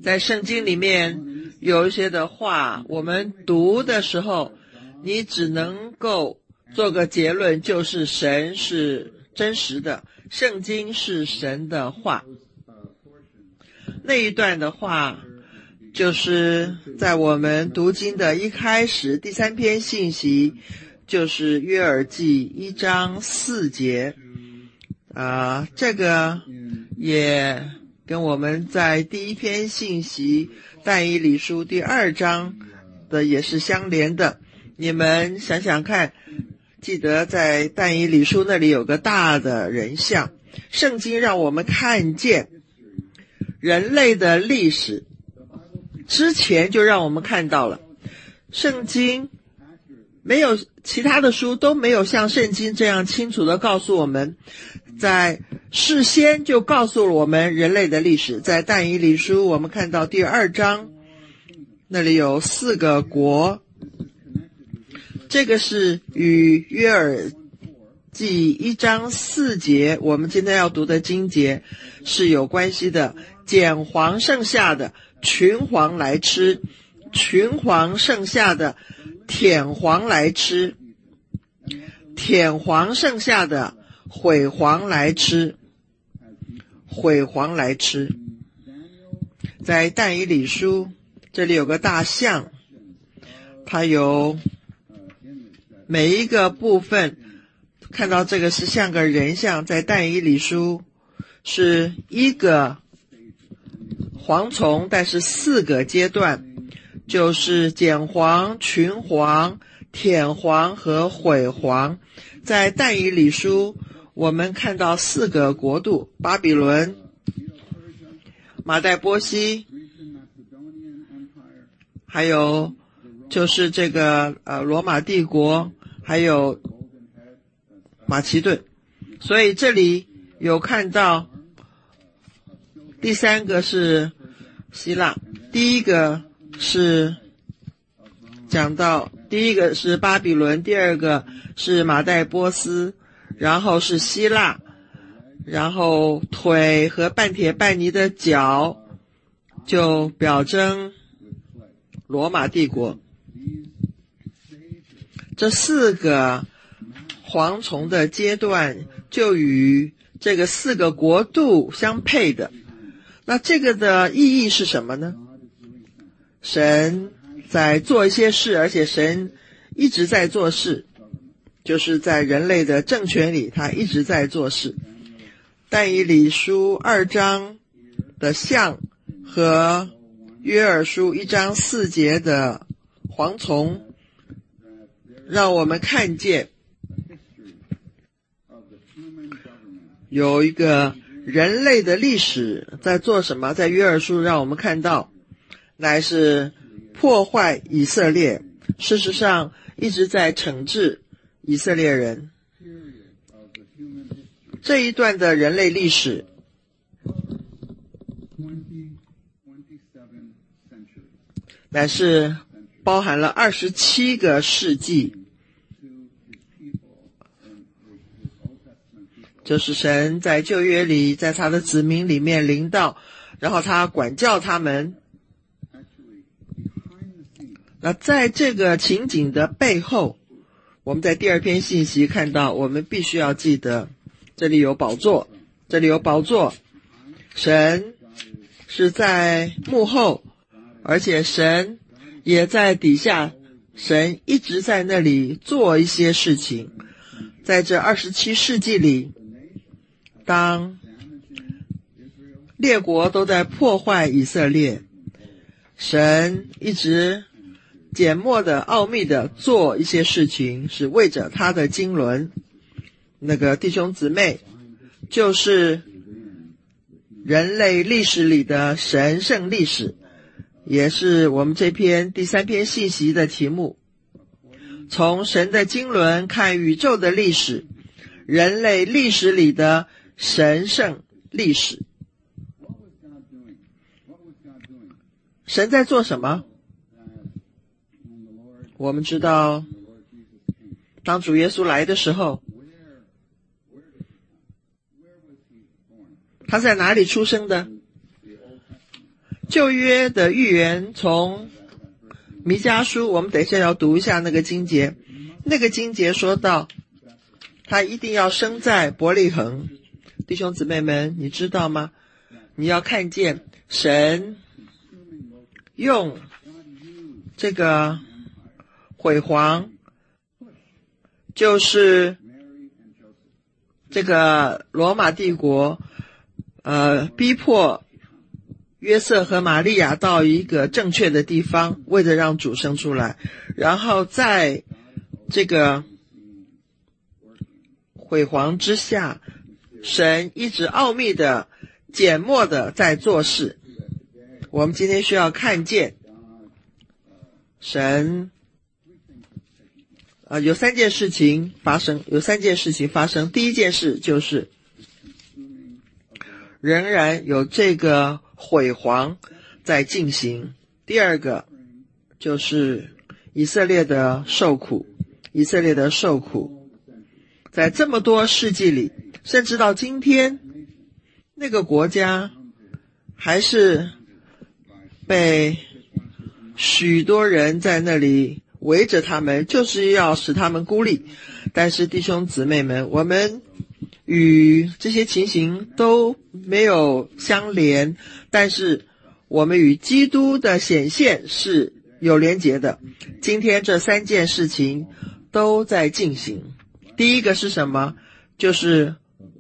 在圣经里面有一些的话，我们读的时候，你只能够做个结论，就是神是真实的，圣经是神的话。那一段的话就是在我们读经的一开始，第3篇信息就是约珥记1章4节。这个也跟我们在第1篇信息但以理书第2章的也是相连的。你们想想看，记得在但以理书那里有个大的人像，圣经让我们看见人类的历史，之前就让我们看到了。圣经没有，其他的书都没有像圣经这样清楚地告诉我们，在事先就告诉了我们人类的历史。在但以理书我们看到第2章，那里有4个国，这个是与约珥记1章4节我们今天要读的经节是有关系的。捡黄剩下的群黄来吃，群黄剩下的舔黄来吃，舔黄剩下的毁黄来吃，毁黄来吃。在但以理书这里有个大象，它有每一个部分，看到这个是像个人像，在但以理书是一个蝗虫，但是4个阶段，就是捡黄、群黄、舔黄和毁黄。在但以理书我们看到4个国度，巴比伦、马代波西，还有就是这个罗马帝国，还有马其顿。所以这里有看到第3个是希腊，第一个是讲到第一个是巴比伦，第2个是马代波斯，然后是希腊，然后腿和半铁半泥的脚就表征罗马帝国。这4个蝗虫的阶段就与这个4个国度相配的。那这个的意义是什么呢？神在做一些事，而且神一直在做事，就是在人类的政权里他一直在做事。但以理书2章的象和约珥书1章4节的蝗虫，让我们看见有一个人类的历史在做什么。在约珥书让我们看到乃是破坏以色列，事实上一直在惩治以色列人。这一段的人类历史乃是包含了27个世纪，就是神在旧约里在他的子民里面临到，然后他管教他们。那在这个情景的背后，我们在第2篇信息看到，我们必须要记得这里有宝座，这里有宝座，神是在幕后，而且神也在底下，神一直在那里做一些事情。在这27世纪里，当列国都在破坏以色列，神一直简默的奥秘的做一些事情，是为着他的经纶。那个弟兄姊妹，就是人类历史里的神圣历史，也是我们这篇第3篇信息的题目。从神的经纶看宇宙的历史，人类历史里的神圣历史。神在做什么？我们知道，当主耶稣来的时候，他在哪里出生的？ 旧约的预言从弥迦书，我们等一下要读一下那个经节。那个经节说到他一定要生在伯利恒。弟兄姊妹们，你知道吗？你要看见神用这个毁谤，就是这个罗马帝国逼迫约瑟和玛利亚到一个正确的地方，为了让主生出来。然后在这个毁谤之下，神一直奥秘的缄默的在做事。我们今天需要看见神有三件事情发生。第一件事就是仍然有这个毁谤在进行。第二个就是以色列的受苦。在这么多世纪里，甚至到今天，那个国家还是被许多人在那里围着他们，就是要使他们孤立。但是弟兄姊妹们，我们与这些情形都没有相连，但是我们与基督的显现是有连结的。今天这三件事情都在进行。第一个是什么？就是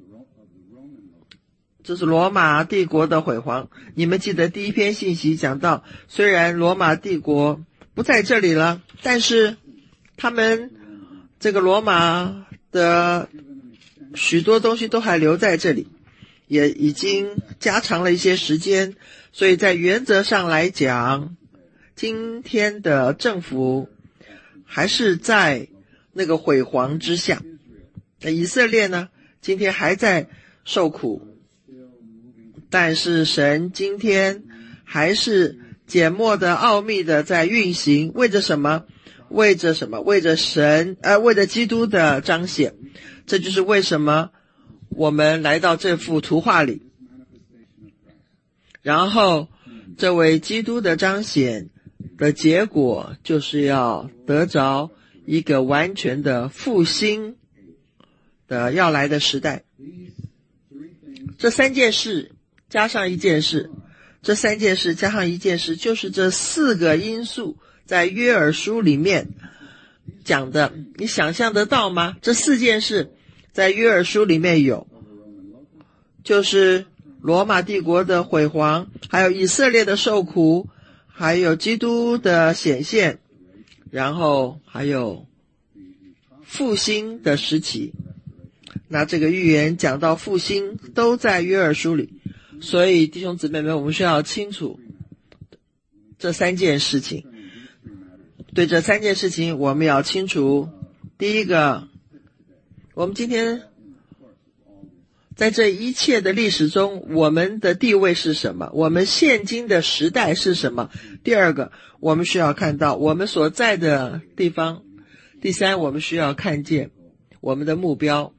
罗马帝国的毁谤。你们记得第一篇信息讲到，虽然罗马帝国不在这里了，但是他们这个罗马的许多东西都还留在这里，也已经加长了一些时间。所以在原则上来讲，今天的政府还是在那个毁谤之下。那以色列呢，今天还在受苦，但是神今天还是缄默的奥秘的在运行。为着什么？为着基督的彰显。这就是为什么我们来到这幅图画里，然后这位基督的彰显的结果就是要得着一个完全的复兴的要来的时代。这三件事加上一件事，就是这四个因素在约珥书里面讲的。你想象得到吗？这四件事在约珥书里面有，就是罗马帝国的毁谤，还有以色列的受苦，还有基督的显现，然后还有复兴的时期。那这个预言讲到复兴都在约珥书里，所以弟兄姊妹们，我们需要清楚这三件事情。对这三件事情我们要清楚。第一个，我们今天在这一切的历史中，我们的地位是什么？我们现今的时代是什么？第二个，我们需要看到我们所在的地方。第三，我们需要看见我们的目标。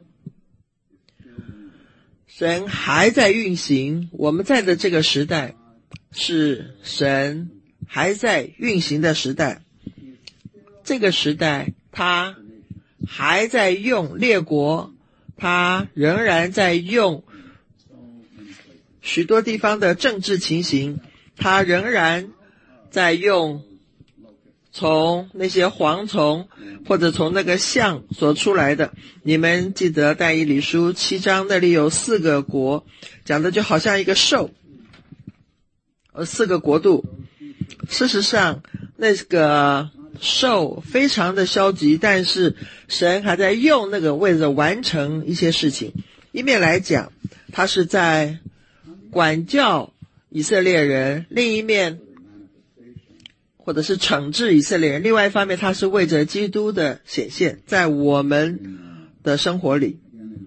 神还在运行，我们在的这个时代是神还在运行的时代。这个时代他还在用列国，他仍然在用许多地方的政治情形，他仍然在用从那些蝗虫或者从那个象所出来的。你们记得但以理书7章那里有4个国，讲的就好像一个兽，4个国度。事实上那个兽非常的消极，但是神还在用那个为了完成一些事情。一面来讲他是在管教以色列人，另一面或者是惩治以色列人，另外一方面他是为着基督的显现在我们的生活里。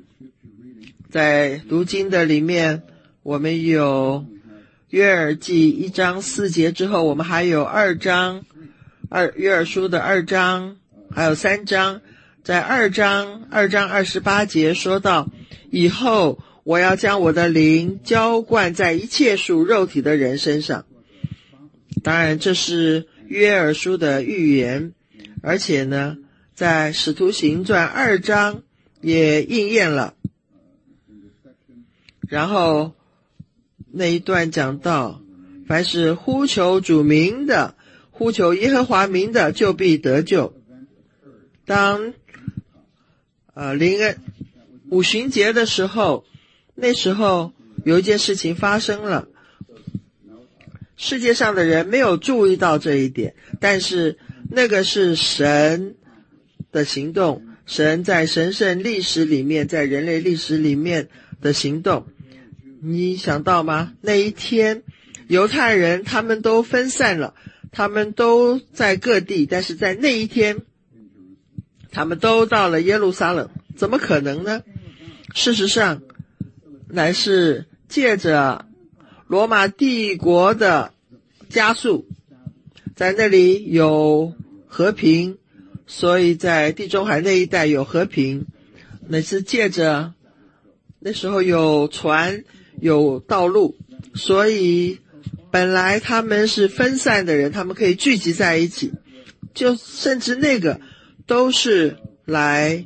在读经的里面，我们有约珥记1章4节之后，我们还有约珥书的2章，还有3章。在2章28节说到，以后我要将我的灵浇灌在一切属肉体的人身上。当然这是约珥书的预言，而且呢在使徒行传2章也应验了。然后那一段讲到，凡是呼求主名的，呼求耶和华名的，就必得救。当五旬节的时候，那时候有一件事情发生了，世界上的人没有注意到这一点，但是那个是神的行动，神在神圣历史里面，在人类历史里面的行动。你想到吗？那一天犹太人他们都分散了，他们都在各地，但是在那一天他们都到了耶路撒冷。怎么可能呢？事实上乃是借着罗马帝国的加速，在那里有和平，所以在地中海那一带有和平。那是借着那时候有船有道路，所以本来他们是分散的人，他们可以聚集在一起，就甚至那个都是来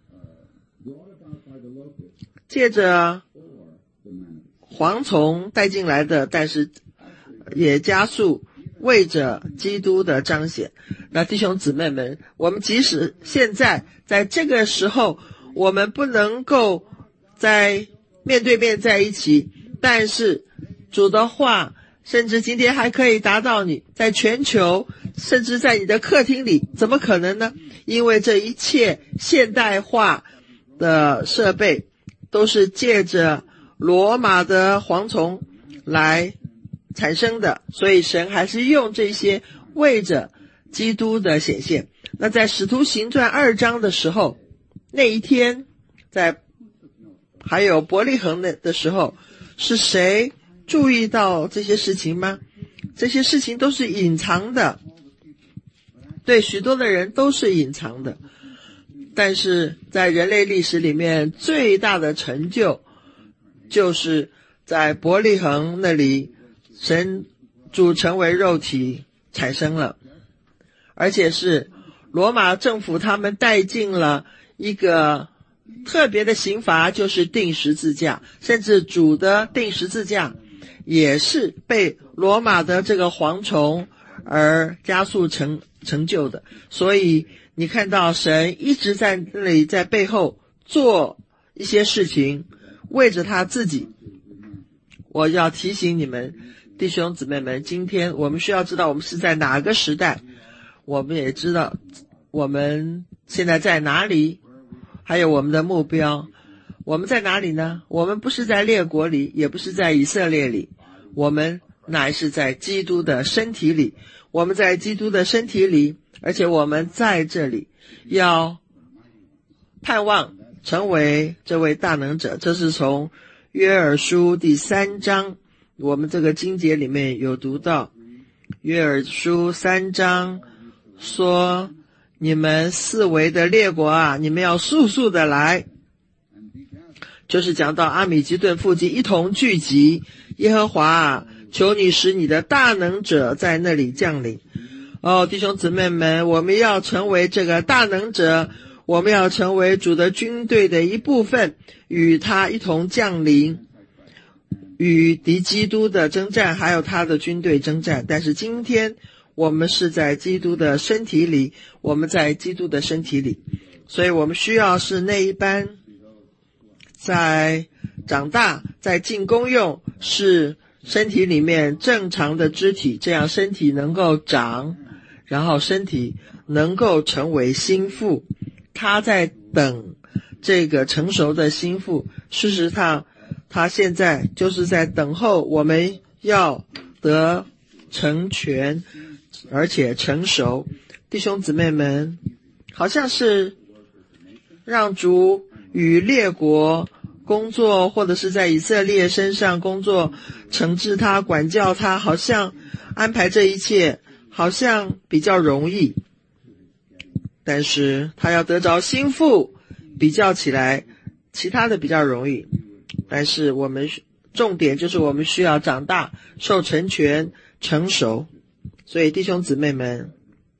借着蝗虫带进来的，但是也加速为着基督的彰显。那弟兄姊妹们，我们即使现在在这个时候我们不能够在面对面在一起，但是主的话甚至今天还可以达到你，在全球甚至在你的客厅里。怎么可能呢？因为这一切现代化的设备都是借着罗马的蝗虫来产生的，所以神还是用这些为着基督的显现。那在使徒行传2章的时候，那一天在还有伯利恒的时候，是谁注意到这些事情吗？这些事情都是隐藏的，对许多的人都是隐藏的。但是在人类历史里面最大的成就，就是在伯利恒那里神主成为肉体产生了，而且是罗马政府他们带进了一个特别的刑罚，就是钉十字架，甚至主的钉十字架也是被罗马的这个蝗虫而加速成就的。所以你看到神一直在那里，在背后做一些事情，为着他自己。我要提醒你们弟兄姊妹们，今天我们需要知道我们是在哪个时代，我们也知道我们现在在哪里，还有我们的目标。我们在哪里呢？我们不是在列国里，也不是在以色列里，我们乃是在基督的身体里。我们在基督的身体里，而且我们在这里要盼望成为这位大能者。这是从约珥书第3章，我们这个经节里面有读到。约珥书3章说，你们四围的列国啊，你们要速速的来，就是讲到阿米吉顿附近一同聚集。耶和华啊，求你使你的大能者在那里降临。弟兄姊妹们，我们要成为这个大能者，我们要成为主的军队的一部分，与他一同降临，与敌基督的征战，还有他的军队征战。但是今天我们是在基督的身体里，我们在基督的身体里，所以我们需要是那一班在长大，在尽功用，是身体里面正常的肢体，这样身体能够长，然后身体能够成为心腹。他在等这个成熟的心腹，事实上他现在就是在等候我们要得成全，而且成熟。弟兄姊妹们，好像是让主与列国工作，或者是在以色列身上工作，惩治他，管教他，好像安排这一切好像比较容易，但是他要得着心腹，比较起来其他的比较容易。 但是重点就是我们需要长大，受成全，成熟。所以弟兄姊妹们，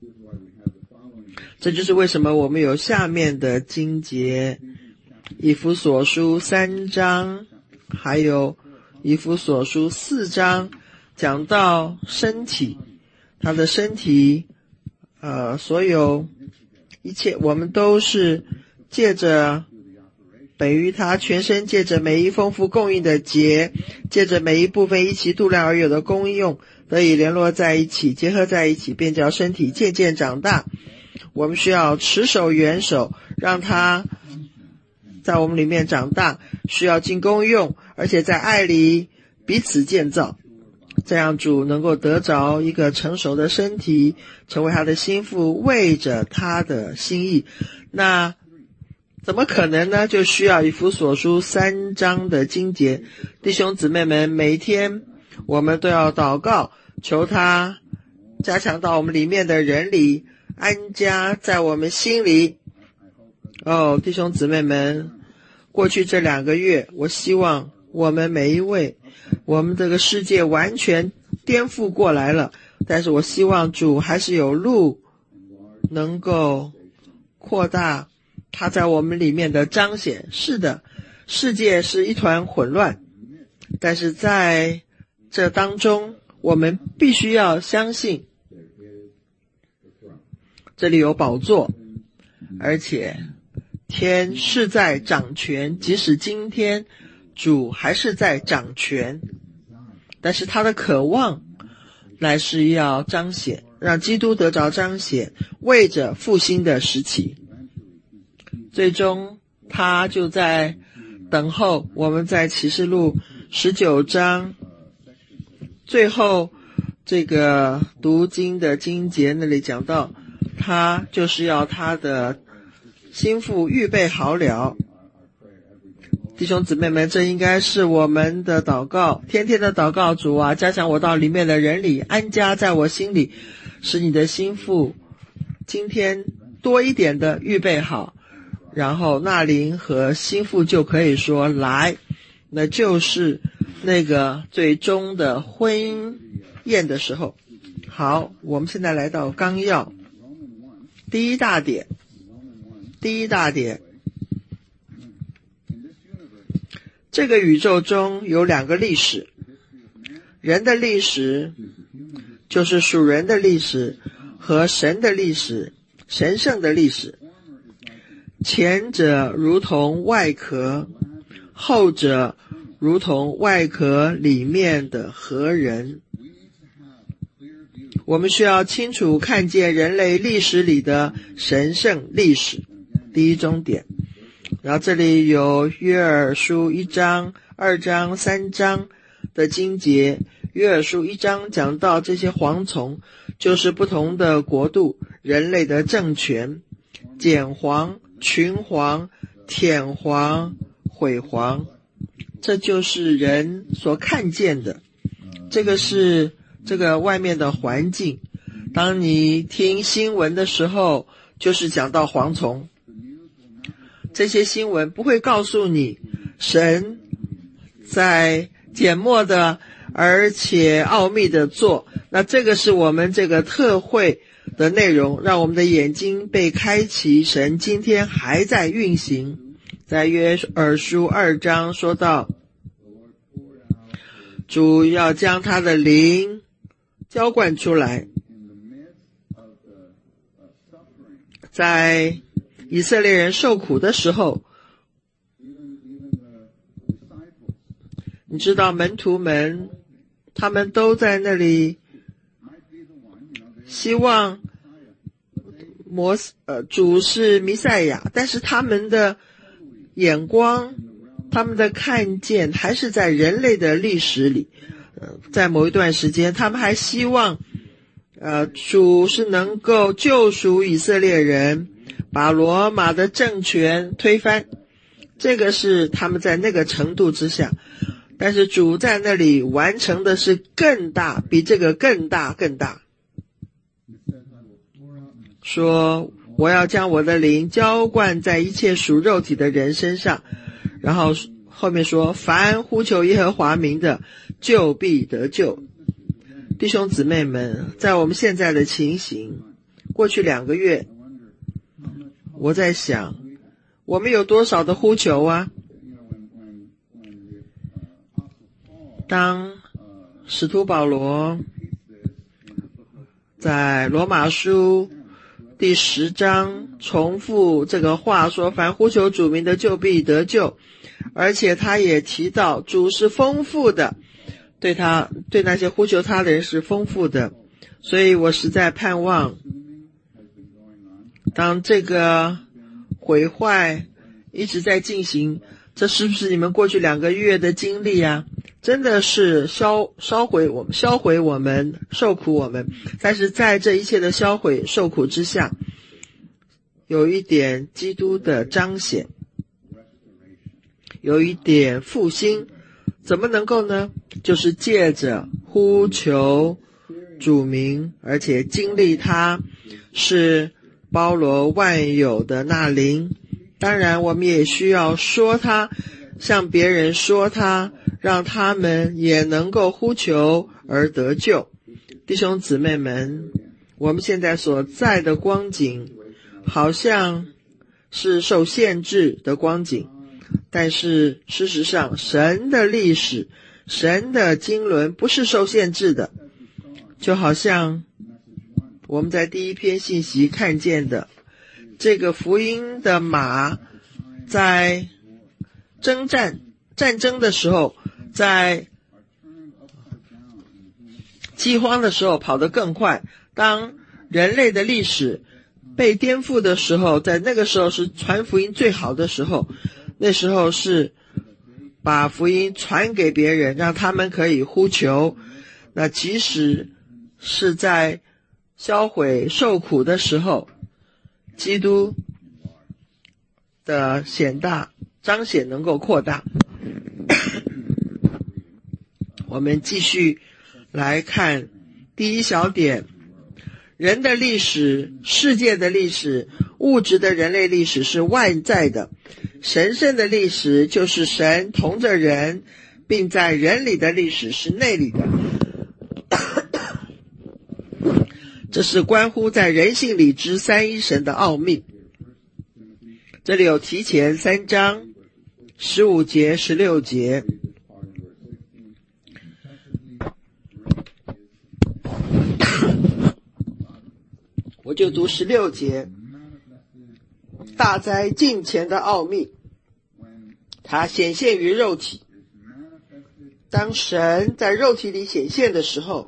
这就是为什么我们有下面的经节，以弗所书3章还有以弗所书4章讲到身体，他的身体所有一切我们都是借着本于他全身，借着每一丰富供应的节，借着每一部分一起度量而有的功用，得以联络在一起，结合在一起，便叫身体渐渐长大。我们需要持守元首，让它在我们里面长大，需要尽功用，而且在爱里彼此建造，这样主能够得着一个成熟的身体，成为他的心腹，为着他的心意。那怎么可能呢？就需要以弗所书3章的经节。弟兄姊妹们，每天我们都要祷告，求他加强到我们里面的人里，安家在我们心里。弟兄姊妹们，过去这2个月，我希望我们每一位，我们这个世界完全颠覆过来了，但是我希望主还是有路能够扩大他在我们里面的彰显。是的，世界是一团混乱，但是在这当中，我们必须要相信这里有宝座，而且天是在掌权，即使今天主还是在掌权，但是他的渴望乃是要彰显，让基督得着彰显，为着复兴的时期。最终他就在等候我们，在启示录19章最后这个读经的经节那里讲到，他就是要他的心腹预备好了。弟兄姊妹们，这应该是我们的祷告，天天的祷告。主啊，加强我到里面的人里，安家在我心里，使你的心腹今天多一点的预备好，然后那灵和心腹就可以说来，那就是那个最终的婚宴的时候。好，我们现在来到纲要第一大点。这个宇宙中有2个历史，人的历史就是属人的历史和神的历史，神圣的历史。前者如同外壳，后者如同外壳里面的核仁。我们需要清楚看见人类历史里的神圣历史，第一终点。然后这里有约珥书1章、2章、3章的经节。约珥书1章讲到这些蝗虫就是不同的国度，人类的政权，茧蝗、群蝗、舔蝗、毁蝗，这就是人所看见的。这个是这个外面的环境。当你听新闻的时候，就是讲到蝗虫。这些新闻不会告诉你神在缄默的而且奥秘的做。那这个是我们这个特会的内容，让我们的眼睛被开启，神今天还在运行。在约珥书2章说到，主要将他的灵浇灌出来。在以色列人受苦的时候，你知道门徒们他们都在那里希望主是弥赛亚，但是他们的眼光，他们的看见还是在人类的历史里。在某一段时间，他们还希望主是能够救赎以色列人，把罗马的政权推翻，这个是他们在那个程度之下。但是主在那里完成的是更大，比这个更大。说我要将我的灵浇灌在一切属肉体的人身上，然后后面说凡呼求耶和华名的，就必得救。弟兄姊妹们，在我们现在的情形，过去2个月，我在想，我们有多少的呼求啊？当使徒保罗在罗马书第10章重复这个话说，凡呼求主名的就必得救，而且他也提到主是丰富的，对那些呼求他的人是丰富的。所以我实在盼望，当这个毁坏一直在进行，这是不是你们过去2个月的经历啊？真的是销毁我们，受苦我们。但是在这一切的销毁受苦之下，有一点基督的彰显，有一点复兴。怎么能够呢？就是借着呼求主名，而且经历他是包罗万有的那灵。当然我们也需要说他，向别人说他，让他们也能够呼求而得救。弟兄姊妹们，我们现在所在的光景好像是受限制的光景，但是事实上神的历史，神的经纶不是受限制的。就好像我们在第一篇信息看见的，这个福音的马在战争的时候，在饥荒的时候跑得更快。当人类的历史被颠覆的时候，在那个时候是传福音最好的时候，那时候是把福音传给别人，让他们可以呼求。那即使是在销毁受苦的时候，基督的显大彰显能够扩大。我们继续来看第一小点，人的历史，世界的历史，物质的人类历史是外在的，神圣的历史就是神同着人，并在人里的历史是内里的。这是关乎在人性里之三一神的奥秘。这里有提前3章15节16节，我就读16节。大灾近前的奥秘，它显现于肉体。当神在肉体里显现的时候，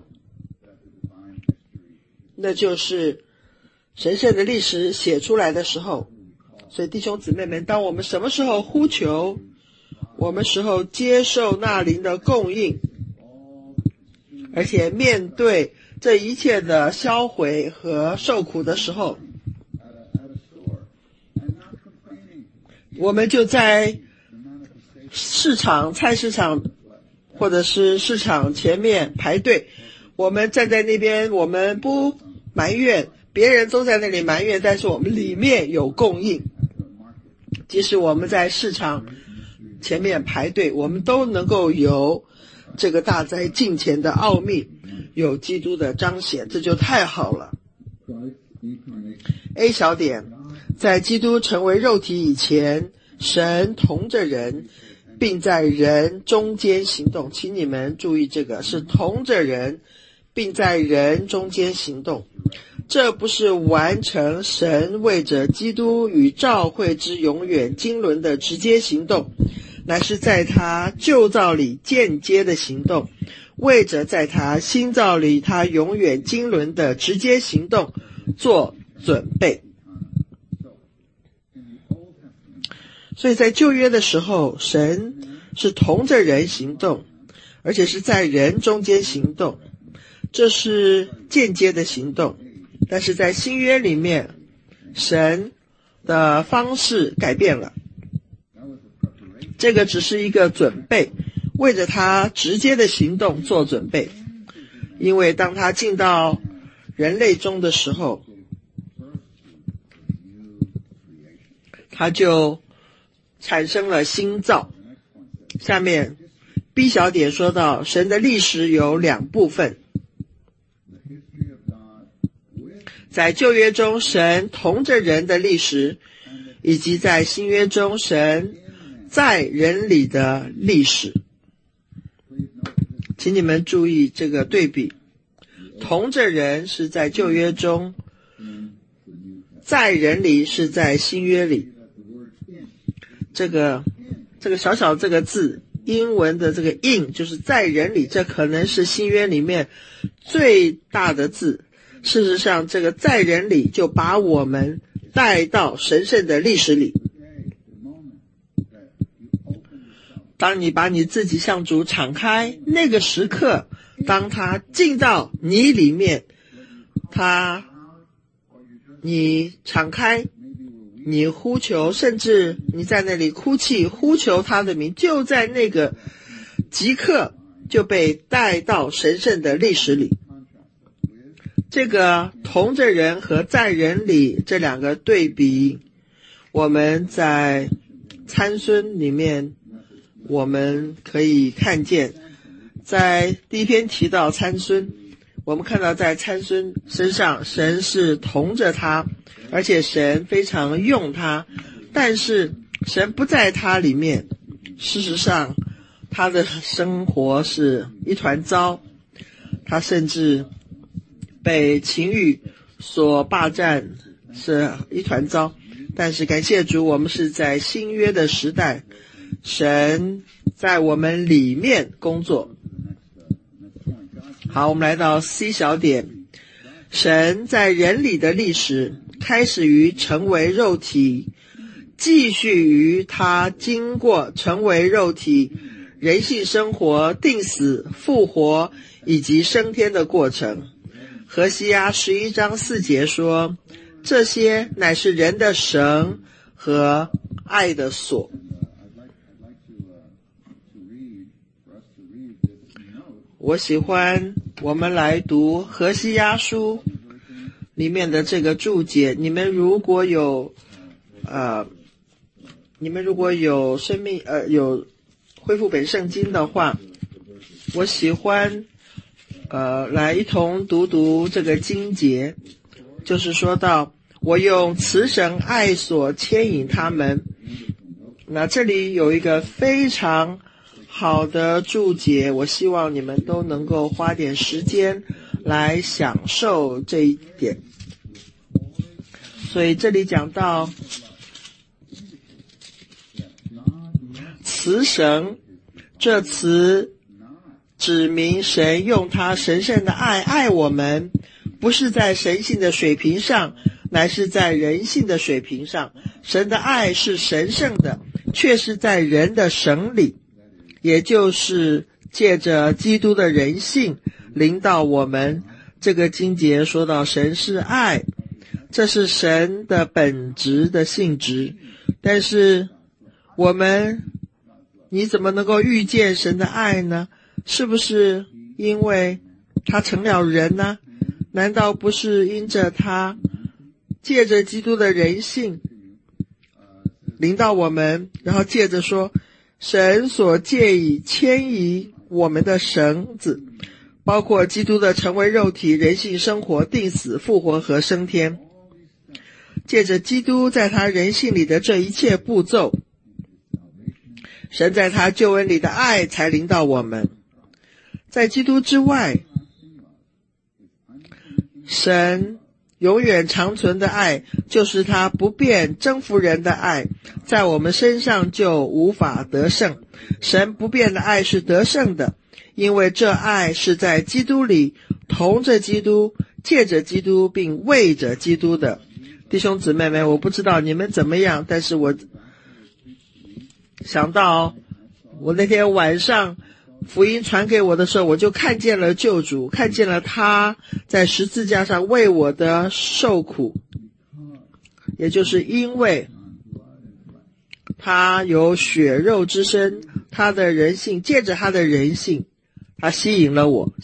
那就是神圣的历史写出来的时候。所以弟兄姊妹们，当我们什么时候呼求，我们时候接受那灵的供应，而且面对这一切的销毁和受苦的时候，我们就在菜市场或者是市场前面排队，我们站在那边，我们不埋怨，别人都在那里埋怨，但是我们里面有供应。即使我们在市场前面排队，我们都能够有这个大灾近前的奥秘，有基督的彰显，这就太好了。A 小点，在基督成为肉体以前，神同着人，并在人中间行动。请你们注意，这个是同着人，并在人中间行动。这不是完成神为着基督与召会之永远经纶的直接行动，乃是在他旧造里间接的行动，为着在他新造里他永远经纶的直接行动做准备。所以在旧约的时候，神是同着人行动，而且是在人中间行动，这是间接的行动。但是在新约里面，神的方式改变了，这个只是一个准备，为着他直接的行动做准备。因为当他进到人类中的时候，他就产生了新造。 下面 B 小点说到神的历史有两部分，在旧约中神同着人的历史，以及在新约中神在人里的历史。请你们注意这个对比，同着人是在旧约中，在人里是在新约里。这个小小这个字，英文的这个 in 就是在人里，这可能是新约里面最大的字。事实上，这个在人里就把我们带到神圣的历史里。当你把你自己向主敞开，那个时刻，当他进到你里面，你敞开，你呼求，甚至你在那里哭泣，呼求他的名，就在那个即刻就被带到神圣的历史里。这个同着人和在人里这两个对比，我们在参孙里面我们可以看见。在第一篇提到参孙，我们看到在参孙身上神是同着他，而且神非常用他，但是神不在他里面。事实上他的生活是一团糟，他甚至被情欲所霸占，是一团糟。但是感谢主，我们是在新约的时代，神在我们里面工作。好，我们来到 C 小点，神在人里的历史开始于成为肉体，继续于他经过成为肉体、人性生活、定死、复活以及升天的过程。何西阿11章4节说，这些乃是人的绳和爱的锁。我喜欢我们来读何西阿书里面的这个注解。你们如果有生命有恢复本圣经的话，我喜欢来一同读这个经节，就是说到我用慈绳爱所牵引他们。那这里有一个非常好的注解，我希望你们都能够花点时间来享受这一点。所以这里讲到慈绳，这词指明神用他神圣的爱爱我们，不是在神性的水平上，乃是在人性的水平上。神的爱是神圣的，却是在人的绳里，也就是借着基督的人性临到我们。这个经节说到神是爱，这是神的本质的性质。但是你怎么能够遇见神的爱呢？是不是因为他成了人呢？难道不是因着他借着基督的人性临到我们，然后借着说神所借以牵引我们的绳子，包括基督的成为肉体、人性生活、定死、复活和升天，借着基督在他人性里的这一切步骤，神在他救恩里的爱才临到我们。在基督之外，神永远长存的爱，就是他不变征服人的爱，在我们身上就无法得胜。神不变的爱是得胜的，因为这爱是在基督里，同着基督，借着基督，并为着基督的。弟兄姊妹们，我不知道你们怎么样，但是我想到我那天晚上福音传给我的时候，我就看见了救主，看见了他在十字架上为我的受苦，也就是因为他有血肉之身，他的人性，借着他的人性，他吸引了我。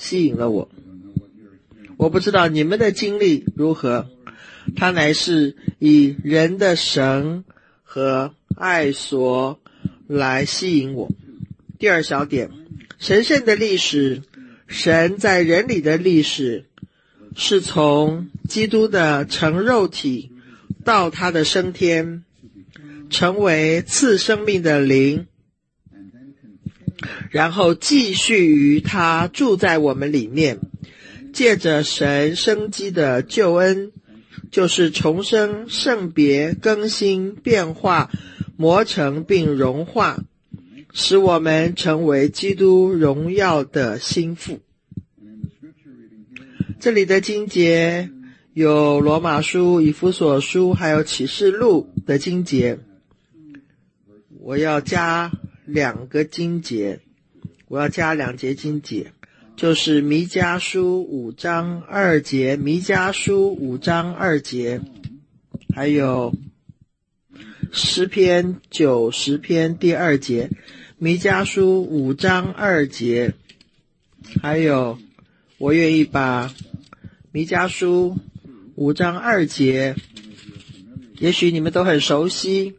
我不知道你们的经历如何，他乃是以人的绳和爱索来吸引我。 第二小点，神圣的历史，神在人里的历史，是从基督的成肉体到他的升天，成为赐生命的灵，然后继续于他住在我们里面，借着神生机的救恩，就是重生、圣别、更新、变化、磨成并融化，使我们成为基督荣耀的心腹。这里的经节有罗马书、以弗所书还有启示录的经节，我要加两节经节，就是弥迦书5章2节，弥迦书5章2节，还有诗篇90篇第2节，弥迦书5章2节，还有我愿意把弥迦书5章2节，也许你们都很熟悉，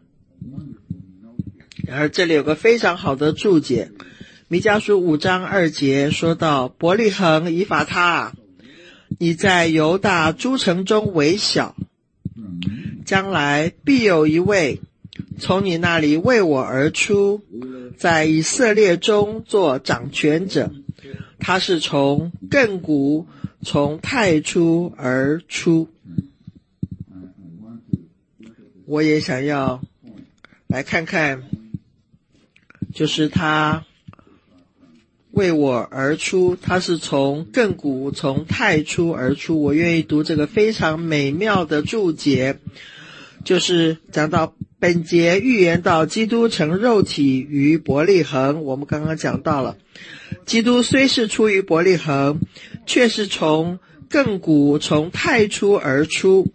然而这里有个非常好的注解。弥迦书5章2节说到，伯利恒以法他，你在犹大诸城中为小，将来必有一位从你那里为我而出，在以色列中做掌权者，他是从亘古从太初而出。我也想要来看看，就是他为我而出，他是从亘古从太初而出。我愿意读这个非常美妙的注解，就是讲到本节预言到基督成肉体于伯利恒。我们刚刚讲到了，基督虽是出于伯利恒，却是从亘古从太初而出。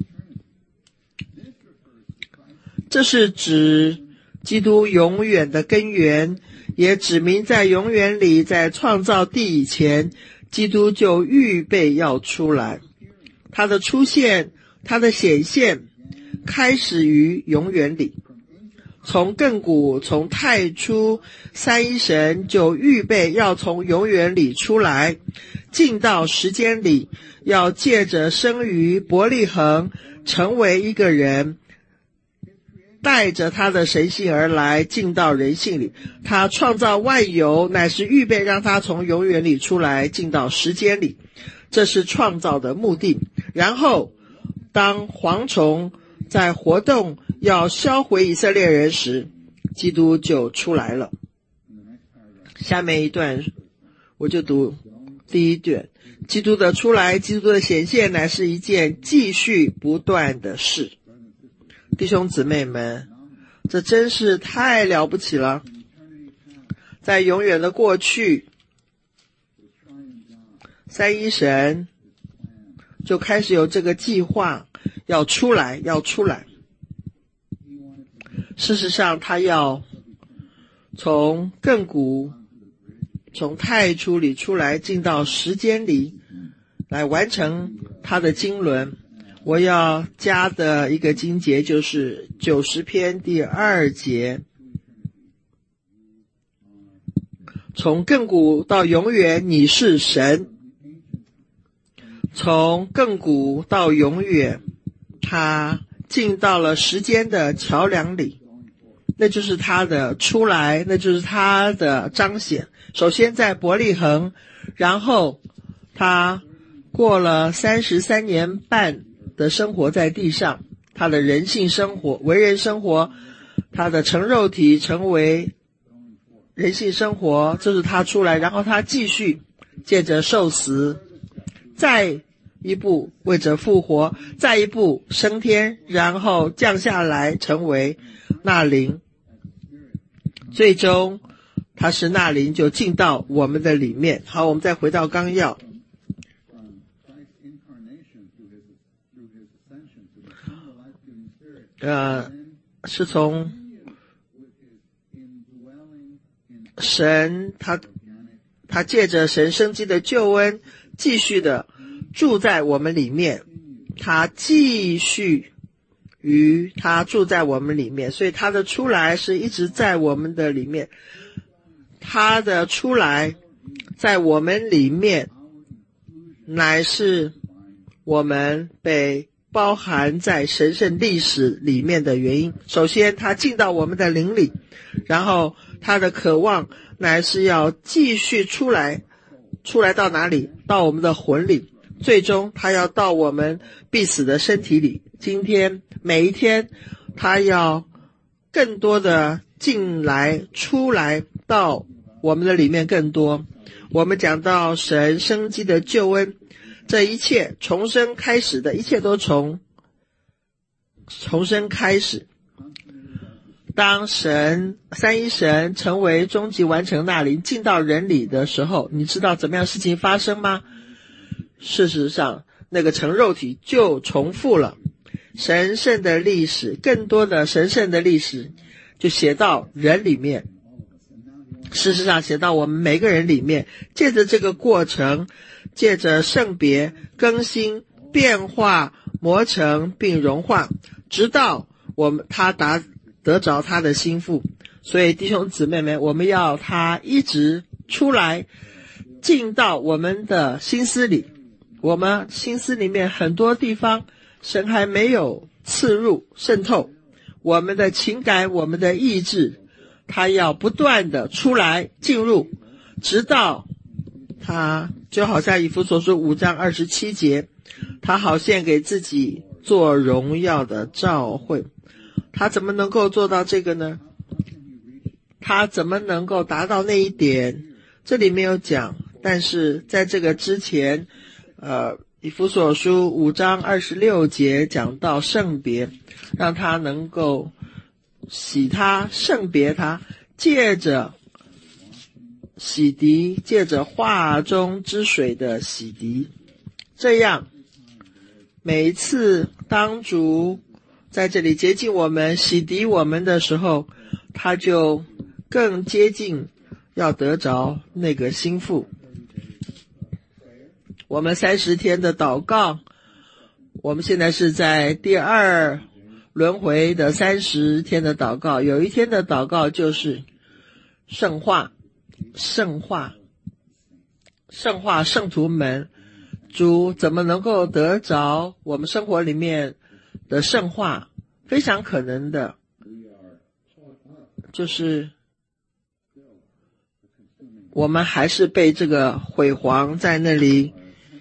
这是指基督永远的根源，也指明在永远里，在创造地以前，基督就预备要出来。他的出现，他的显现，开始于永远里。从亘古，从太初，三一神就预备要从永远里出来，进到时间里，要借着生于伯利恒，成为一个人，带着他的神性而来，进到人性里。他创造万有，乃是预备让他从永远里出来，进到时间里。这是创造的目的。然后当蝗虫在活动要销毁以色列人时，基督就出来了。下面一段我就读第一段，基督的出来，基督的显现，乃是一件继续不断的事。弟兄姊妹们，这真是太了不起了。在永远的过去，三一神就开始有这个计划，要出来。事实上，他要从亘古，从太初里出来，进到时间里，来完成他的经纶。我要加的一个经节就是90篇第2节，从亘古到永远，你是神。从亘古到永远，他进到了时间的桥梁里，那就是他的出来，那就是他的彰显。首先在伯利恒，然后他过了33年半的生活在地上，他的人性生活，为人生活，他的成肉体成为人性生活，这是他出来。然后他继续借着受死，再一步为着复活，再一步升天，然后降下来成为那灵，最终他是那灵，就进到我们的里面。好，我们再回到纲要。是从神，他借着神生机的救恩，继续的住在我们里面，他继续于他住在我们里面，所以他的出来是一直在我们的里面。 他的出来在我们里面，乃是我们被包含在神圣历史里面的原因。首先他进到我们的灵里，然后他的渴望乃是要继续出来到哪里？到我们的魂里，最终他要到我们必死的身体里。今天每一天他要更多的进来出来到我们的里面更多。我们讲到神生机的救恩，这一切重生开始的一切都重生开始。当三一神成为终极完成那灵进到人里的时候，你知道怎么样事情发生吗？事实上那个成肉体就重复了神圣的历史，更多的神圣的历史就写到人里面，事实上写到我们每个人里面。借着这个过程，借着圣别更新变化磨成并融化，直到他得着他的心腹。所以弟兄姊妹们，我们要他一直出来进到我们的心思里。我们心思里面很多地方神还没有刺入渗透，我们的情感我们的意志，他要不断的出来进入，直到他就好像以弗所书5章27节，他好像给自己做荣耀的召会。他怎么能够做到这个呢？他怎么能够达到那一点？这里没有讲，但是在这个之前以弗所书5章26节讲到圣别，让他能够洗他圣别他，借着洗涤，借着话中之水的洗涤，这样每一次当主在这里洁净我们洗涤我们的时候，他就更接近要得着那个心腹。我们30天的祷告，我们现在是在第2轮回的30天的祷告。有一天的祷告就是圣化圣徒们，主怎么能够得着我们生活里面的圣化？非常可能的就是我们还是被这个毁黄在那里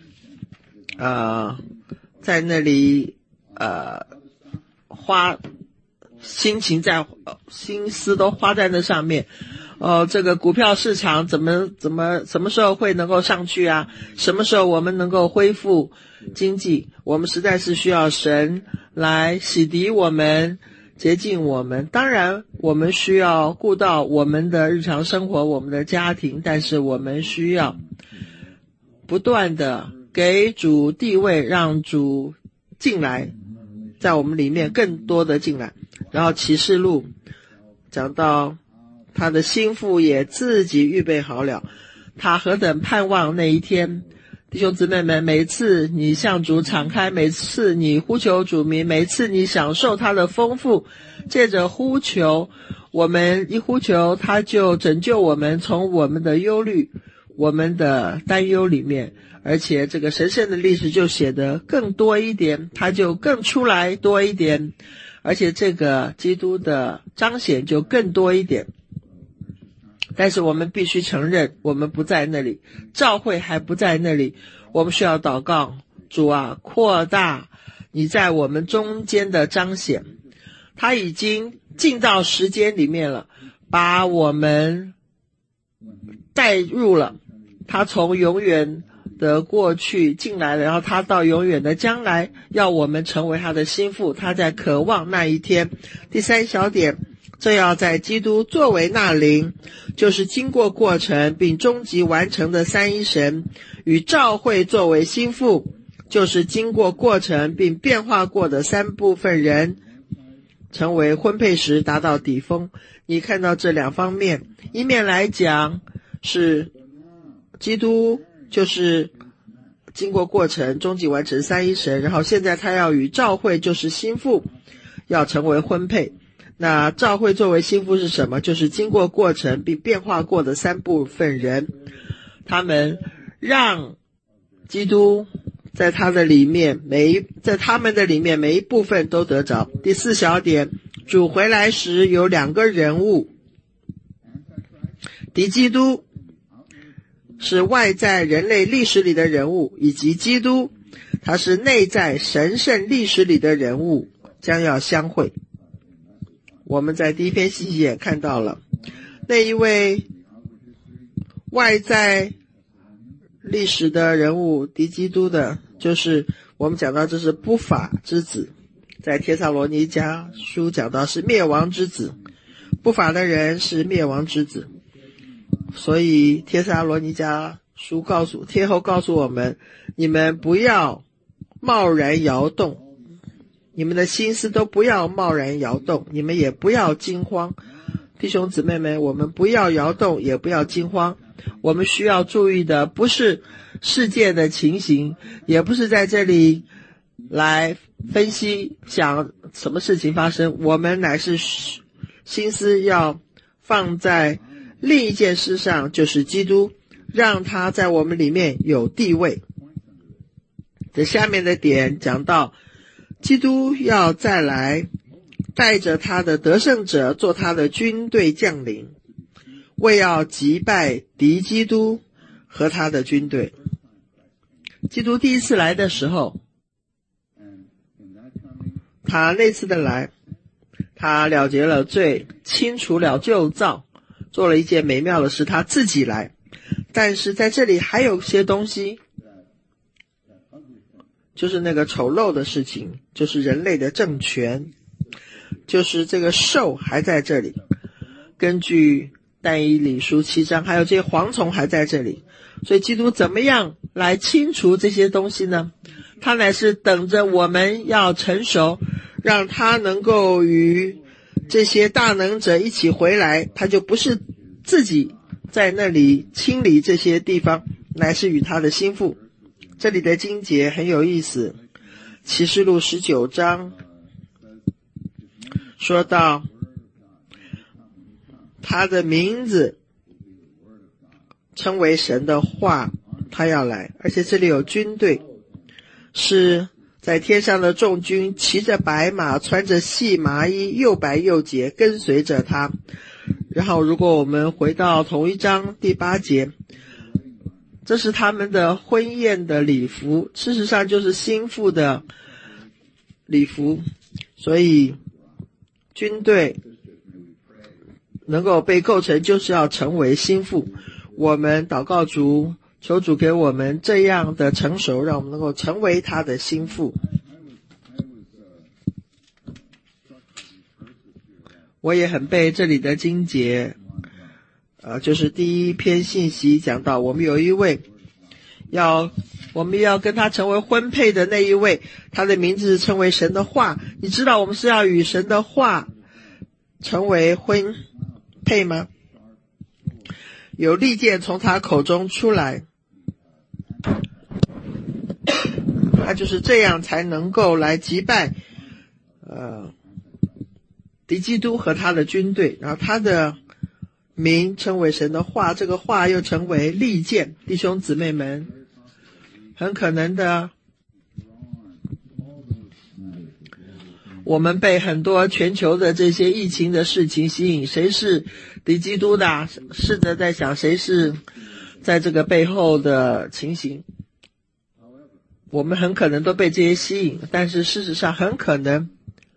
花心思都花在那上面。这个股票市场什么时候会能够上去啊？什么时候我们能够恢复经济？我们实在是需要神来洗涤我们，洁净我们。当然我们需要顾到我们的日常生活，我们的家庭，但是我们需要不断的给主地位，让主进来，在我们里面更多的进来。然后启示录讲到他的心腹也自己预备好了，他何等盼望那一天。弟兄姊妹们，每次你向主敞开，每次你呼求主名，每次你享受他的丰富，借着呼求，我们一呼求，他就拯救我们，从我们的忧虑我们的担忧里面。而且这个神圣的历史就写得更多一点，他就更出来多一点，而且这个基督的彰显就更多一点。但是我们必须承认，我们不在那里，教会还不在那里。我们需要祷告，主啊，扩大你在我们中间的彰显。他已经进到时间里面了，把我们带入了，他从永远的过去进来了，然后他到永远的将来要我们成为他的心腹。他在渴望那一天。第3小点，这要在基督作为那灵，就是经过过程并终极完成的三一神，与召会作为心腹，就是经过过程并变化过的3部分人，成为婚配时达到底峰。你看到这2方面，一面来讲是基督就是经过过程终极完成三一神，然后现在他要与召会就是心腹要成为婚配。 那照会作为心腹是什么？就是经过过程并变化过的三部分人，他们让基督在他的里面在他们的里面每一部分都得着。第四小点，主回来时有两个人物，敌基督是外在人类历史里的人物，以及基督他是内在神圣历史里的人物，将要相会。我们在第一篇信息也看到了，那一位外在历史的人物敌基督的，就是我们讲到这是不法之子，在帖撒罗尼迦书讲到是灭亡之子，不法的人是灭亡之子。所以帖撒罗尼迦书帖后告诉我们，你们不要贸然摇动，你们的心思都不要贸然摇动，你们也不要惊慌。弟兄姊妹们，我们不要摇动，也不要惊慌。我们需要注意的不是世界的情形，也不是在这里来分析想什么事情发生，我们乃是心思要放在另一件事上，就是基督，让他在我们里面有地位。这下面的点讲到基督要再来，带着他的得胜者做他的军队将领，为要击败敌基督和他的军队。基督第一次来的时候，他那次的来，他了结了罪，清除了旧造，做了一件美妙的事，他自己来。但是在这里还有些东西，就是那个丑陋的事情，就是人类的政权，就是这个兽还在这里，根据但以理书7章，还有这些蝗虫还在这里。所以基督怎么样来清除这些东西呢？他乃是等着我们要成熟，让他能够与这些大能者一起回来，他就不是自己在那里清理这些地方，乃是与他的心腹。这里的经节很有意思，启示录19章说到他的名字称为神的话，他要来，而且这里有军队，是在天上的众军，骑着白马，穿着细麻衣，又白又洁，跟随着他。然后如果我们回到同一章第8节，这是他们的婚宴的礼服，事实上就是心腹的礼服。所以军队能够被构成，就是要成为心腹。我们祷告主，求主给我们这样的成熟，让我们能够成为他的心腹。我也很被这里的经节就是第一篇信息讲到，我们有一位我们要跟他成为婚配的那一位，他的名字称为神的话。你知道我们是要与神的话成为婚配吗？有利剑从他口中出来，他就是这样才能够来击败敌基督和他的军队。然后他的名称为神的话，这个话又成为利剑。弟兄姊妹们，很可能的，我们被很多全球的这些疫情的事情吸引，谁是敌基督的？试着在想谁是在这个背后的情形。我们很可能都被这些吸引，但是事实上很可能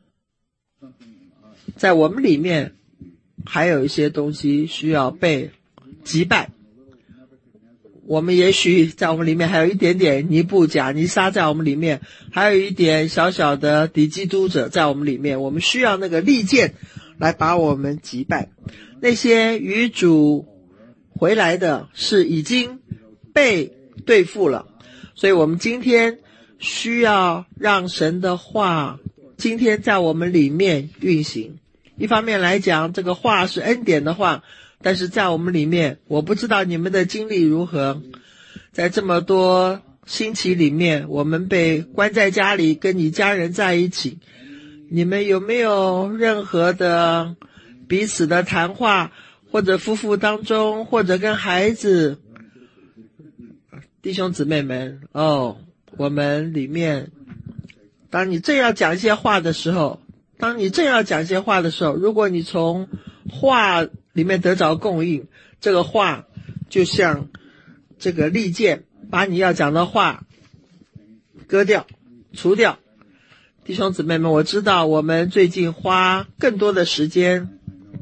在我们里面还有一些东西需要被击败。我们也许在我们里面还有一点点尼布甲尼撒在我们里面，还有一点小小的敌基督者在我们里面，我们需要那个利剑来把我们击败。那些与主回来的是已经被对付了，所以我们今天需要让神的话今天在我们里面运行。一方面来讲，这个话是恩典的话，但是在我们里面，我不知道你们的经历如何，在这么多星期里面，我们被关在家里，跟你家人在一起， 你们有没有任何的彼此的谈话，或者夫妇当中，或者跟孩子，弟兄姊妹们，我们里面，当你正要讲一些话的时候，如果你从话里面得着供应，这个话就像这个利剑，把你要讲的话割掉、除掉。弟兄姊妹们，我知道我们最近花更多的时间，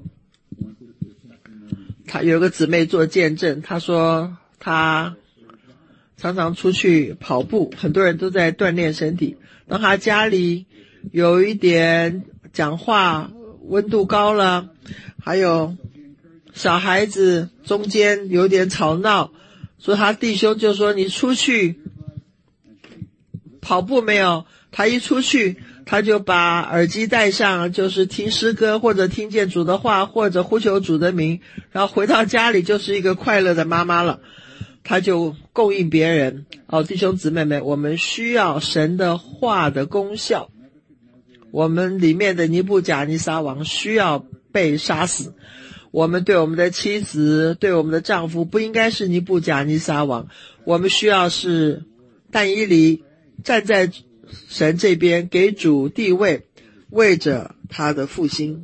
他有个姊妹做见证，她说她常常出去跑步，很多人都在锻炼身体，当她家里有一点讲话温度高了，还有小孩子中间有点吵闹，所以他弟兄就说你出去跑步没有？他一出去他就把耳机戴上，就是听诗歌或者听见主的话，或者呼求主的名，然后回到家里就是一个快乐的妈妈了，他就供应别人。弟兄姊妹们，我们需要神的话的功效，我们里面的尼布甲尼撒王需要被杀死，我们对我们的妻子，对我们的丈夫不应该是尼布甲尼撒王，我们需要是但以理站在神这边，给主地位，为着他的复兴。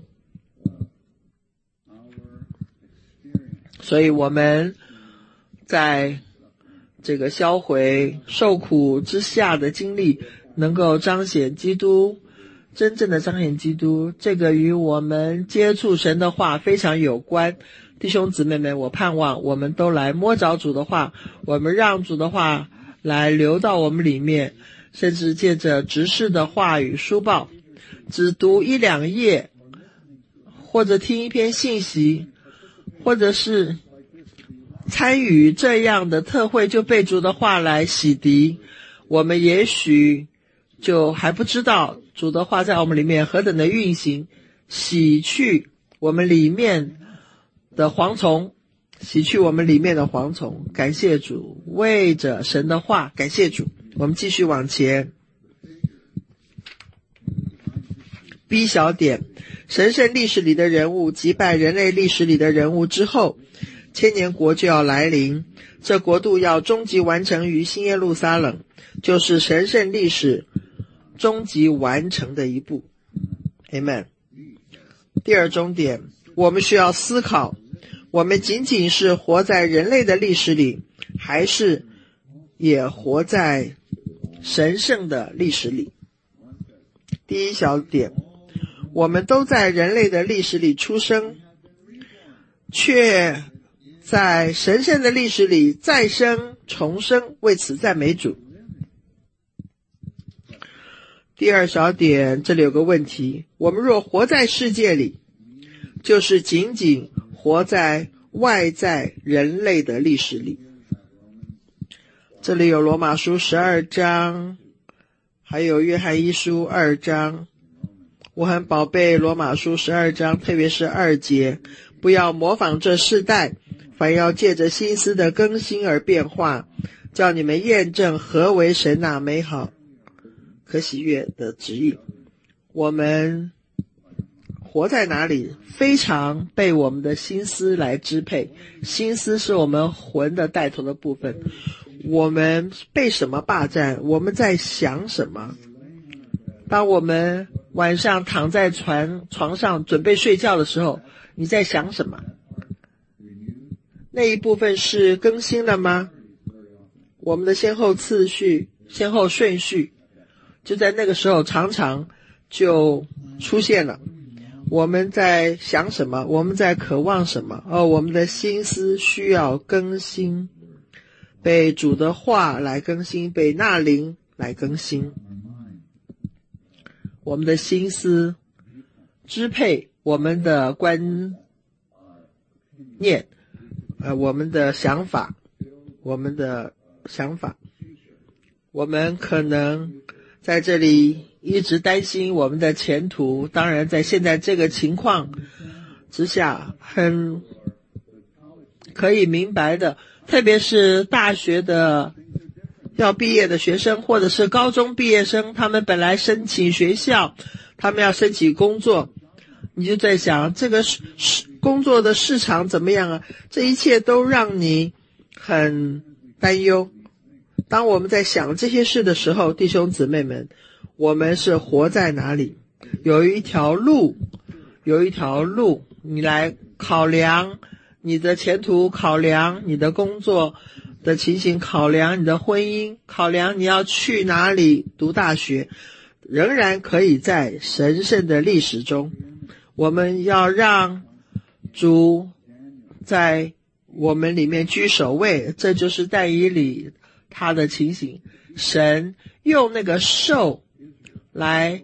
所以我们在这个销毁受苦之下的经历，能够彰显基督，真正的彰显基督，这个与我们接触神的话非常有关。弟兄姊妹们，我盼望我们都来摸着主的话，我们让主的话来流到我们里面，甚至借着执事的话语书报，只读一两页，或者听一篇信息，或者是参与这样的特会，就被主的话来洗涤，我们也许就还不知道主的话在我们里面何等的运行，洗去我们里面的蝗虫，感谢主，为着神的话，感谢主。我们继续往前。B 小点，神圣历史里的人物击败人类历史里的人物之后，千年国就要来临，这国度要终极完成于新耶路撒冷，就是神圣历史终极完成的一步。 Amen。 第二重点，我们需要思考，我们仅仅是活在人类的历史里，还是也活在神圣的历史里。第一小点，我们都在人类的历史里出生，却在神圣的历史里再生重生，为此赞美主。第二小点，这里有个问题，我们若活在世界里，就是仅仅活在外在人类的历史里。这里有罗马书12章，还有约翰一书2章。我很宝贝罗马书12章，特别是2节，不要模仿这世代，反要借着心思的更新而变化，叫你们验证何为神那美好可喜悦的旨意。我们活在哪里，非常被我们的心思来支配，心思是我们魂的带头的部分。我们被什么霸占，我们在想什么。当我们晚上躺在床上准备睡觉的时候，你在想什么？那一部分是更新了吗？我们的先后次序、先后顺序就在那个时候常常就出现了。我们在想什么？我们在渴望什么？我们的心思需要更新，被主的话来更新，被那灵来更新。我们的心思支配我们的观念，我们的想法，我们可能在这里一直担心我们的前途，当然在现在这个情况之下，很可以明白的，特别是大学的要毕业的学生，或者是高中毕业生，他们本来申请学校，他们要申请工作，你就在想这个工作的市场怎么样啊？这一切都让你很担忧。当我们在想这些事的时候，弟兄姊妹们，我们是活在哪里？有一条路，你来考量你的前途，考量你的工作的情形，考量你的婚姻，考量你要去哪里读大学，仍然可以在神圣的历史中。我们要让主在我们里面居首位，这就是但以理他的情形。神用那个兽来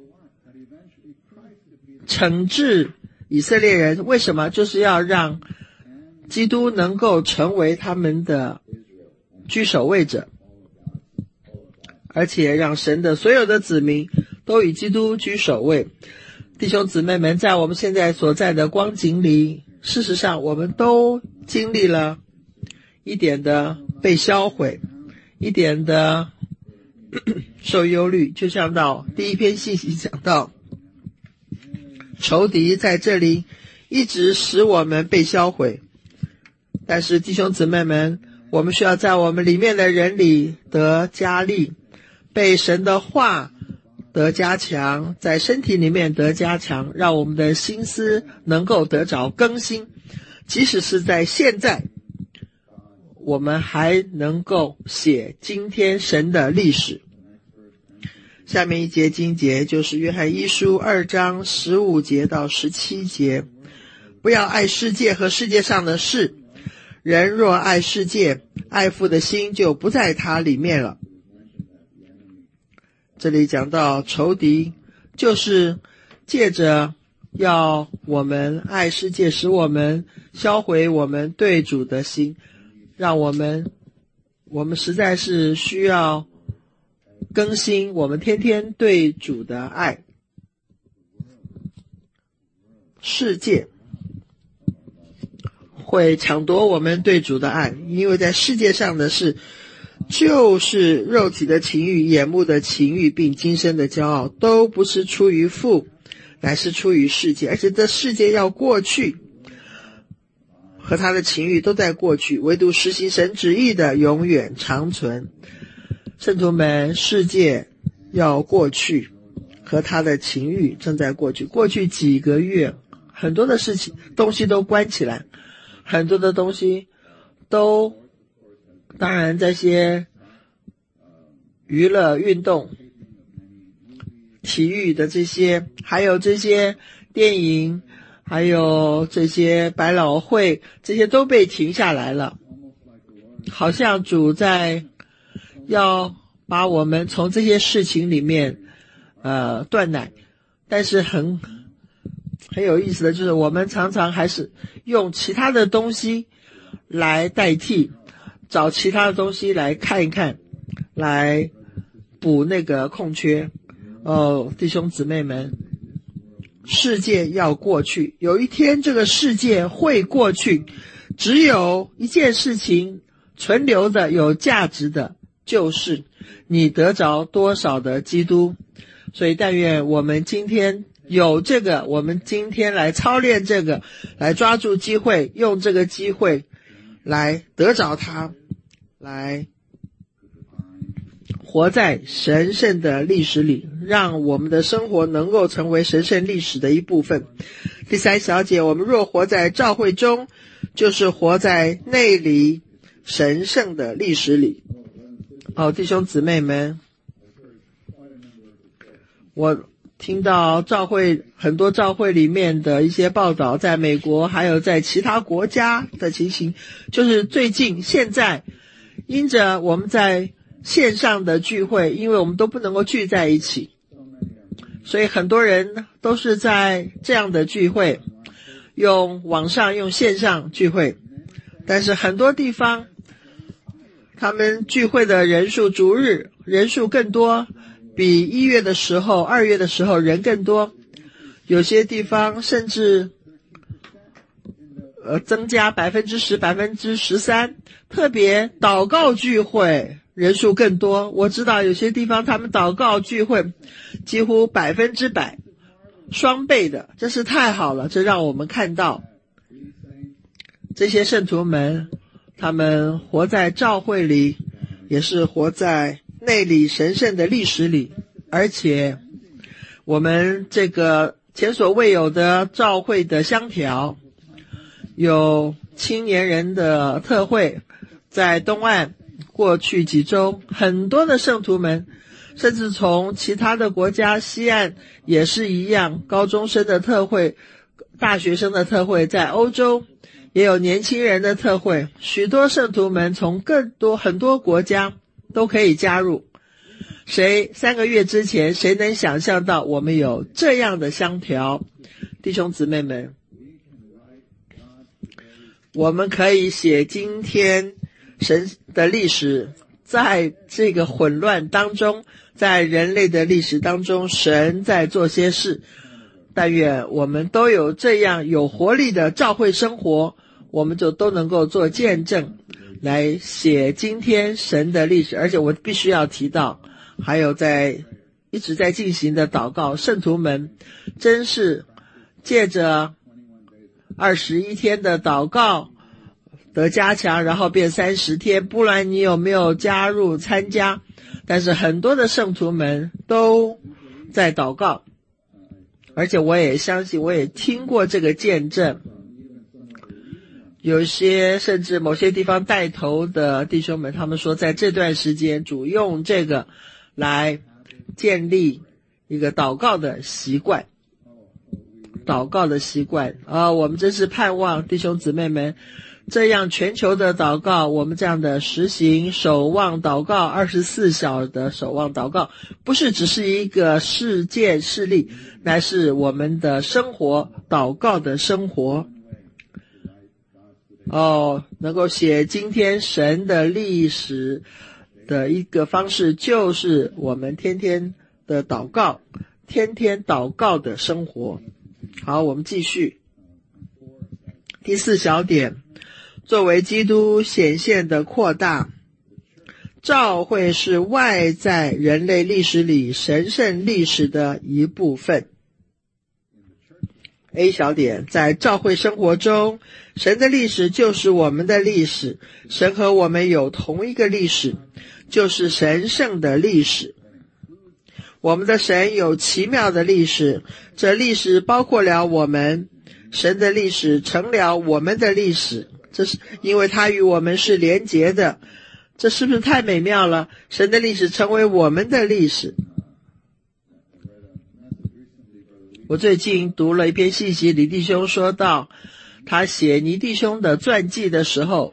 惩治以色列人，为什么？就是要让基督能够成为他们的居首位者，而且让神的所有的子民都以基督居首位。弟兄姊妹们，在我们现在所在的光景里，事实上我们都经历了一点的被销毁，一点的受忧虑，就像到第一篇信息讲到，仇敌在这里一直使我们被销毁。但是弟兄姊妹们，我们需要在我们里面的人里得加力，被神的话得加强，在身体里面得加强，让我们的心思能够得着更新。即使是在现在，我们还能够写今天神的历史。下面一节经节就是约翰一书2章15节到17节。不要爱世界和世界上的事，人若爱世界，爱父的心就不在他里面了。这里讲到仇敌，就是借着要我们爱世界，使我们销毁我们对主的心，让我们实在是需要更新我们天天对主的爱。世界会抢夺我们对主的爱，因为在世界上的事，就是肉体的情欲、眼目的情欲，并今生的骄傲，都不是出于父，乃是出于世界。而且这世界要过去，和他的情欲都在过去，唯独实行神旨意的永远长存。圣徒们，世界要过去，和他的情欲正在过去。过去几个月，很多的事情东西都关起来，很多的东西都，当然这些娱乐运动体育的这些，还有这些电影，还有这些百老汇，这些都被停下来了。好像主在要把我们从这些事情里面断奶。但是很有意思的就是，我们常常还是用其他的东西来代替，找其他的东西来看一看，来补那个空缺。弟兄姊妹们，世界要过去，有一天这个世界会过去，只有一件事情存留的有价值的，就是你得着多少的基督。所以但愿我们今天有这个，我们今天来操练这个，来抓住机会，用这个机会来得着它，来活在神圣的历史里，让我们的生活能够成为神圣历史的一部分。第三小节，我们若活在召会中，就是活在内里神圣的历史里。弟兄姊妹们，我听到很多教会里面的一些报道，在美国还有在其他国家的情形，就是最近现在因着我们在线上的聚会，因为我们都不能够聚在一起，所以很多人都是在这样的聚会，用网上用线上聚会。但是很多地方他们聚会的人数，逐日人数更多，比1月的时候2月的时候人更多，有些地方甚至增加10%、13%，特别祷告聚会人数更多。我知道有些地方他们祷告聚会几乎100%双倍的，真是太好了。这让我们看到这些圣徒们，他们活在教会里，也是活在内里神圣的历史里。而且我们这个前所未有的教会的香调，有青年人的特会，在东岸过去几周，很多的圣徒们，甚至从其他的国家，西岸也是一样，高中生的特会，大学生的特会，在欧洲也有年轻人的特会，许多圣徒们从很多国家都可以加入。3个月之前，谁能想象到我们有这样的香调？弟兄姊妹们，我们可以写今天神的历史，在这个混乱当中，在人类的历史当中，神在做些事。但愿我们都有这样有活力的教会生活，我们就都能够做见证，来写今天神的历史。而且我必须要提到，还有一直在进行的祷告，圣徒们真是借着21天的祷告的加强，然后变30天，不论你有没有参加，但是很多的圣徒们都在祷告。而且我也相信，我也听过这个见证，有些甚至某些地方带头的弟兄们，他们说在这段时间主用这个来建立一个祷告的习惯。我们真是盼望弟兄姊妹们这样全球的祷告，我们这样的实行守望祷告，24小时的守望祷告，不是只是一个事件事例，乃是我们的生活，祷告的生活。能够写今天神的历史的一个方式，就是我们天天的祷告，天天祷告的生活。好，我们继续。第4小点，作为基督显现的扩大，教会是外在人类历史里神圣历史的一部分。A 小点，在教会生活中，神的历史就是我们的历史，神和我们有同一个历史，就是神圣的历史。我们的神有奇妙的历史，这历史包括了我们，神的历史成了我们的历史，这是因为它与我们是连结的。这是不是太美妙了？神的历史成为我们的历史。我最近读了一篇信息，李弟兄说到他写倪弟兄的传记的时候，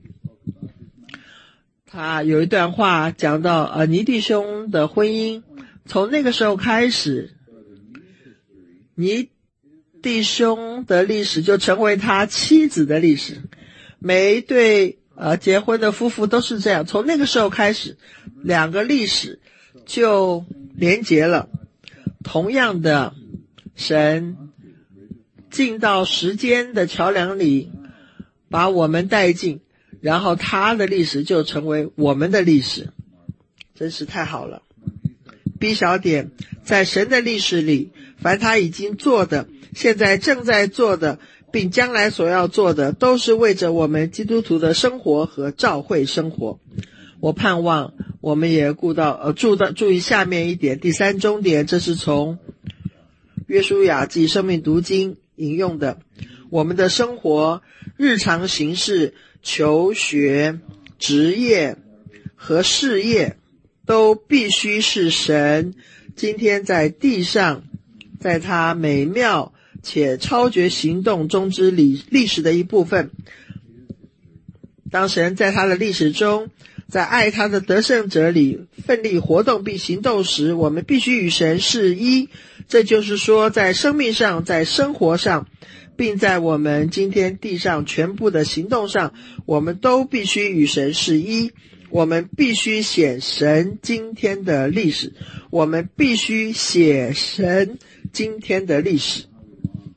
他有一段话讲到倪弟兄的婚姻，从那个时候开始，倪弟兄的历史就成为他妻子的历史。每一对结婚的夫妇都是这样，从那个时候开始，两个历史就连结了。同样的，神进到时间的桥梁里，把我们带进，然后他的历史就成为我们的历史，真是太好了。B 小点，在神的历史里，凡他已经做的，现在正在做的，并将来所要做的，都是为着我们基督徒的生活和教会生活。我盼望我们也注意下面一点，第3中点，这是从约书亚记生命读经引用的。我们的生活、日常行事、求学、职业和事业都必须是神今天在地上，在他美妙且超绝行动中之历史的一部分。当神在他的历史中，在爱他的得胜者里奋力活动并行动时，我们必须与神是一。这就是说，在生命上，在生活上，并在我们今天地上全部的行动上，我们都必须与神是一。我们必须写神今天的历史，我们必须写神今天的历史。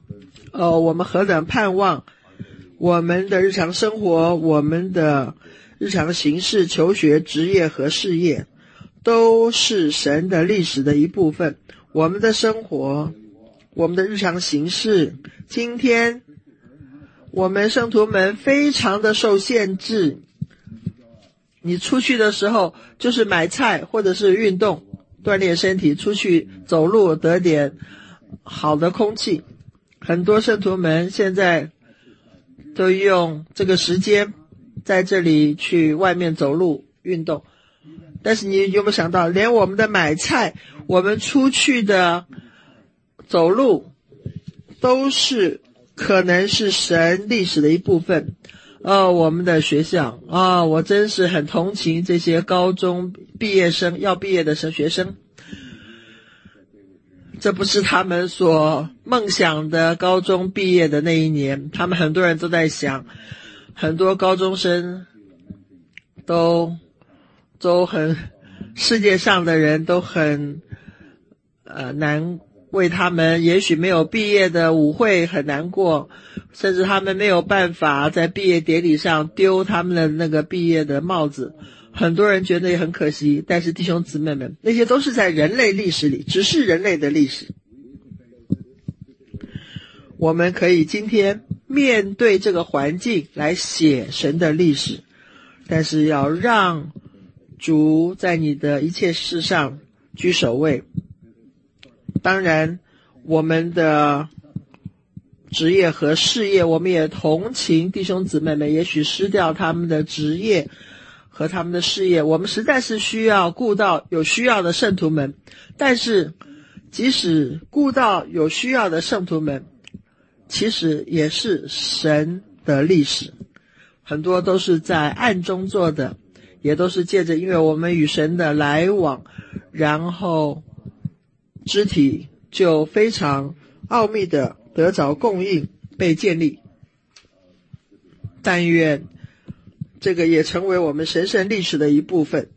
我们何等盼望我们的日常生活，我们的日常行事、求学、职业和事业，都是神的历史的一部分。我们的生活，我们的日常行事，今天我们圣徒们非常的受限制。你出去的时候就是买菜或者是运动锻炼身体，出去走路得点好的空气。很多圣徒们现在都用这个时间在这里去外面走路运动，但是你有没有想到，连我们的买菜，我们出去的走路都是可能是神历史的一部分。我们的学校我真是很同情这些高中毕业生，要毕业的学生。这不是他们所梦想的高中毕业的那一年，他们很多人都在想，很多高中生都很，世界上的人都很难为他们，也许没有毕业的舞会很难过，甚至他们没有办法在毕业典礼上丢他们的那个毕业的帽子，很多人觉得也很可惜。但是弟兄姊妹们，那些都是在人类历史里，只是人类的历史。我们可以今天面对这个环境来写神的历史，但是要让主在你的一切事上居首位。当然我们的职业和事业，我们也同情弟兄姊妹们，也许失掉他们的职业和他们的事业，我们实在是需要顾到有需要的圣徒们。但是即使顾到有需要的圣徒们，其实也是神的历史，很多都是在暗中做的，也都是借着因为我们与神的来往，然后肢体就非常奥秘的得着供应，被建立。但愿这个也成为我们神圣历史的一部分。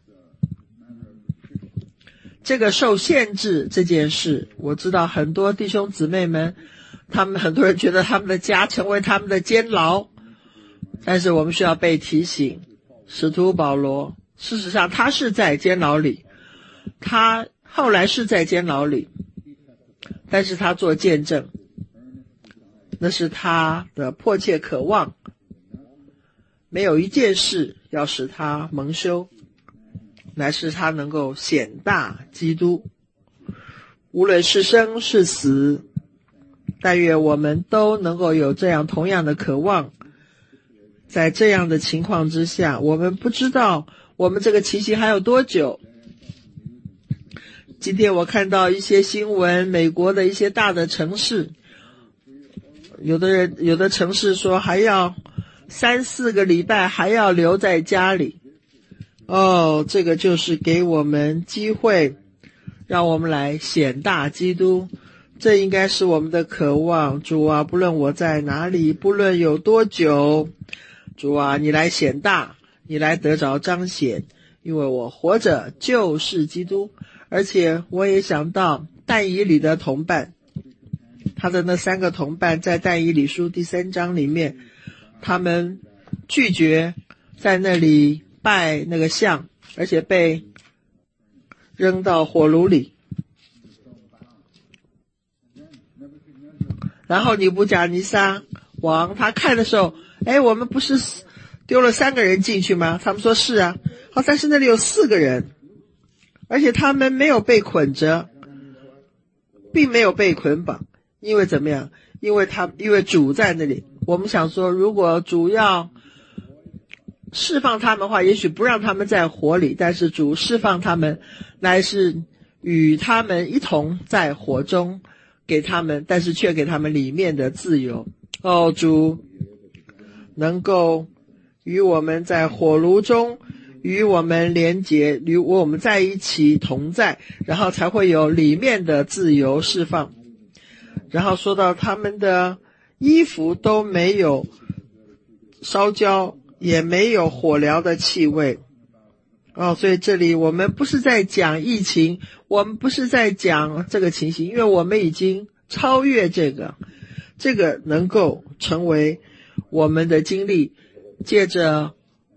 这个受限制这件事，我知道很多弟兄姊妹们，他们很多人觉得他们的家成为他们的监牢，但是我们需要被提醒，使徒保罗事实上他是在监牢里，他后来是在监牢里，但是他做见证，那是他的迫切渴望，没有一件事要使他蒙羞，乃是他能够显大基督。无论是生是死，但愿我们都能够有这样同样的渴望。在这样的情况之下，我们不知道我们这个期限还有多久。今天我看到一些新闻，美国的一些大的城市，有的城市说还要3-4个礼拜还要留在家里。这个就是给我们机会，让我们来显大基督。这应该是我们的渴望。主啊，不论我在哪里，不论有多久，主啊，你来显大，你来得着彰显，因为我活着就是基督。而且我也想到但以理的同伴，他的那3个同伴在但以理书第3章里面，他们拒绝在那里拜那个像，而且被扔到火炉里。然后尼布甲尼撒王他看的时候，我们不是丢了3个人进去吗？他们说是啊。但是那里有4个人，而且他们没有被捆着，并没有被捆绑。因为怎么样？因为主在那里。我们想说，如果主要释放他们的话，也许不让他们在火里，但是主释放他们，乃是与他们一同在火中，给他们，但是却给他们里面的自由。主能够与我们在火炉中，与我们连结，与我们在一起同在，然后才会有里面的自由释放。然后说到他们的衣服都没有烧焦，也没有火燎的气味。所以这里我们不是在讲疫情，我们不是在讲这个情形，因为我们已经超越这个能够成为我们的经历。借着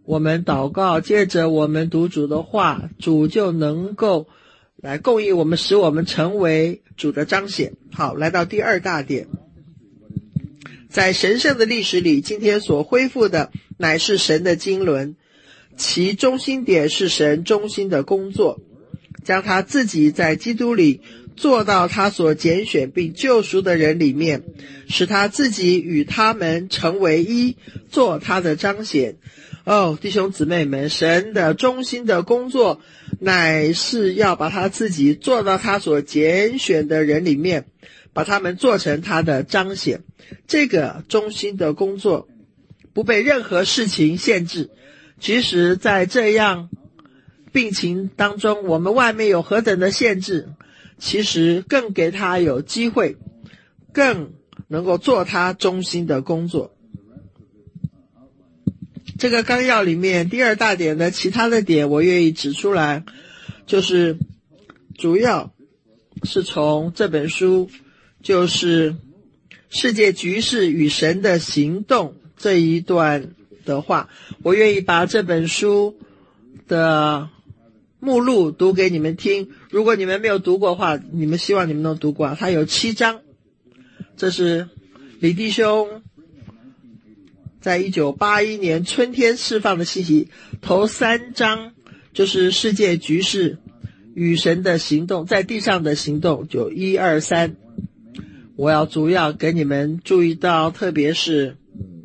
我们祷告，接着我们读主的话，主就能够来供应我们，使我们成为主的彰显。好，来到第二大点，在神圣的历史里，今天所恢复的乃是神的经纶，其中心点是神中心的工作，将他自己在基督里做到他所拣选并救赎的人里面，使他自己与他们成为一，做他的彰显。弟兄姊妹们，神的中心的工作乃是要把他自己做到他所拣选的人里面，把他们做成他的彰显。这个中心的工作不被任何事情限制，即使在这样病情当中，我们外面有何等的限制，其实更给他有机会，更能够做他中心的工作。这个纲要里面第二大点的其他的点我愿意指出来，就是主要是从这本书，就是世界局势与神的行动这一段的话，我愿意把这本书的目录读给你们听。如果你们没有读过的话，希望你们能读过。它有7章，这是李弟兄在1981年春天释放的信息。头3章就是世界局势与神的行动，在地上的行动，就1、2、3。我要主要给你们注意到，特别是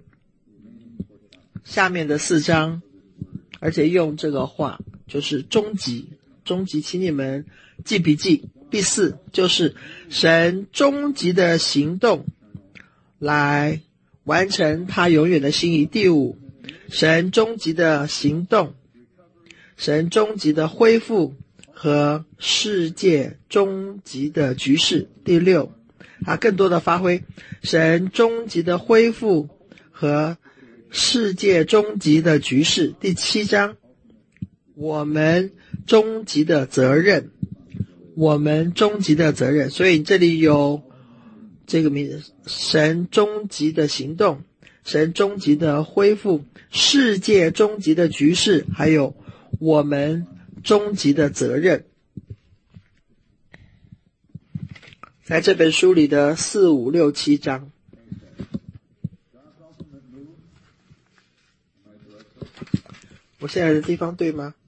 下面的4章，而且用这个话，就是终极，请你们记笔记。第4就是神终极的行动来完成他永远的心意。第5，神终极的行动，神终极的恢复和世界终极的局势。第6，更多的发挥神终极的恢复和世界终极的局势。第7章，我们终极的责任，所以这里有这个名字，神终极的行动，神终极的恢复，世界终极的局势，还有我们终极的责任。在这本书里的4、5、6、7章，我现在的地方对吗？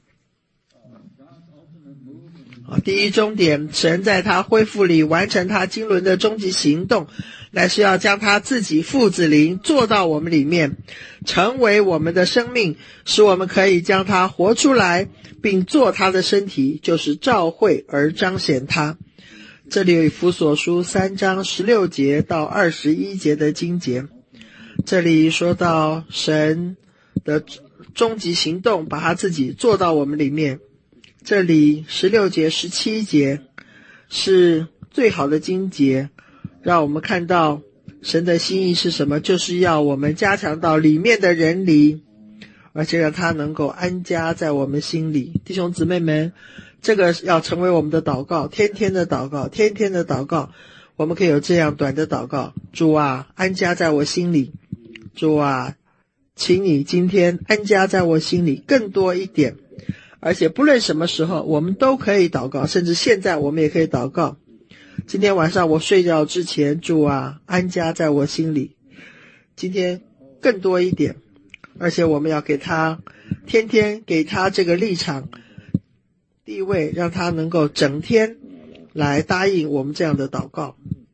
第一终点，神在他恢复里完成他经纶的终极行动，乃是要将他自己父子灵做到我们里面，成为我们的生命，使我们可以将他活出来，并做他的身体，就是召会，而彰显他。这里有以弗所书3章16节到21节的经节，这里说到神的终极行动，把他自己做到我们里面。这里16节、17节是最好的经节，让我们看到神的心意是什么，就是要我们加强到里面的人里，而且让他能够安家在我们心里。弟兄姊妹们，这个要成为我们的祷告，天天的祷告。我们可以有这样短的祷告：主啊，安家在我心里，主啊，请你今天安家在我心里更多一点。而且不论什么时候我们都可以祷告，甚至现在我们也可以祷告。今天晚上我睡觉之前，主啊，安家在我心里，今天更多一点。而且我们要给他天天给他这个立场地位，让他能够整天来答应我们这样的祷告。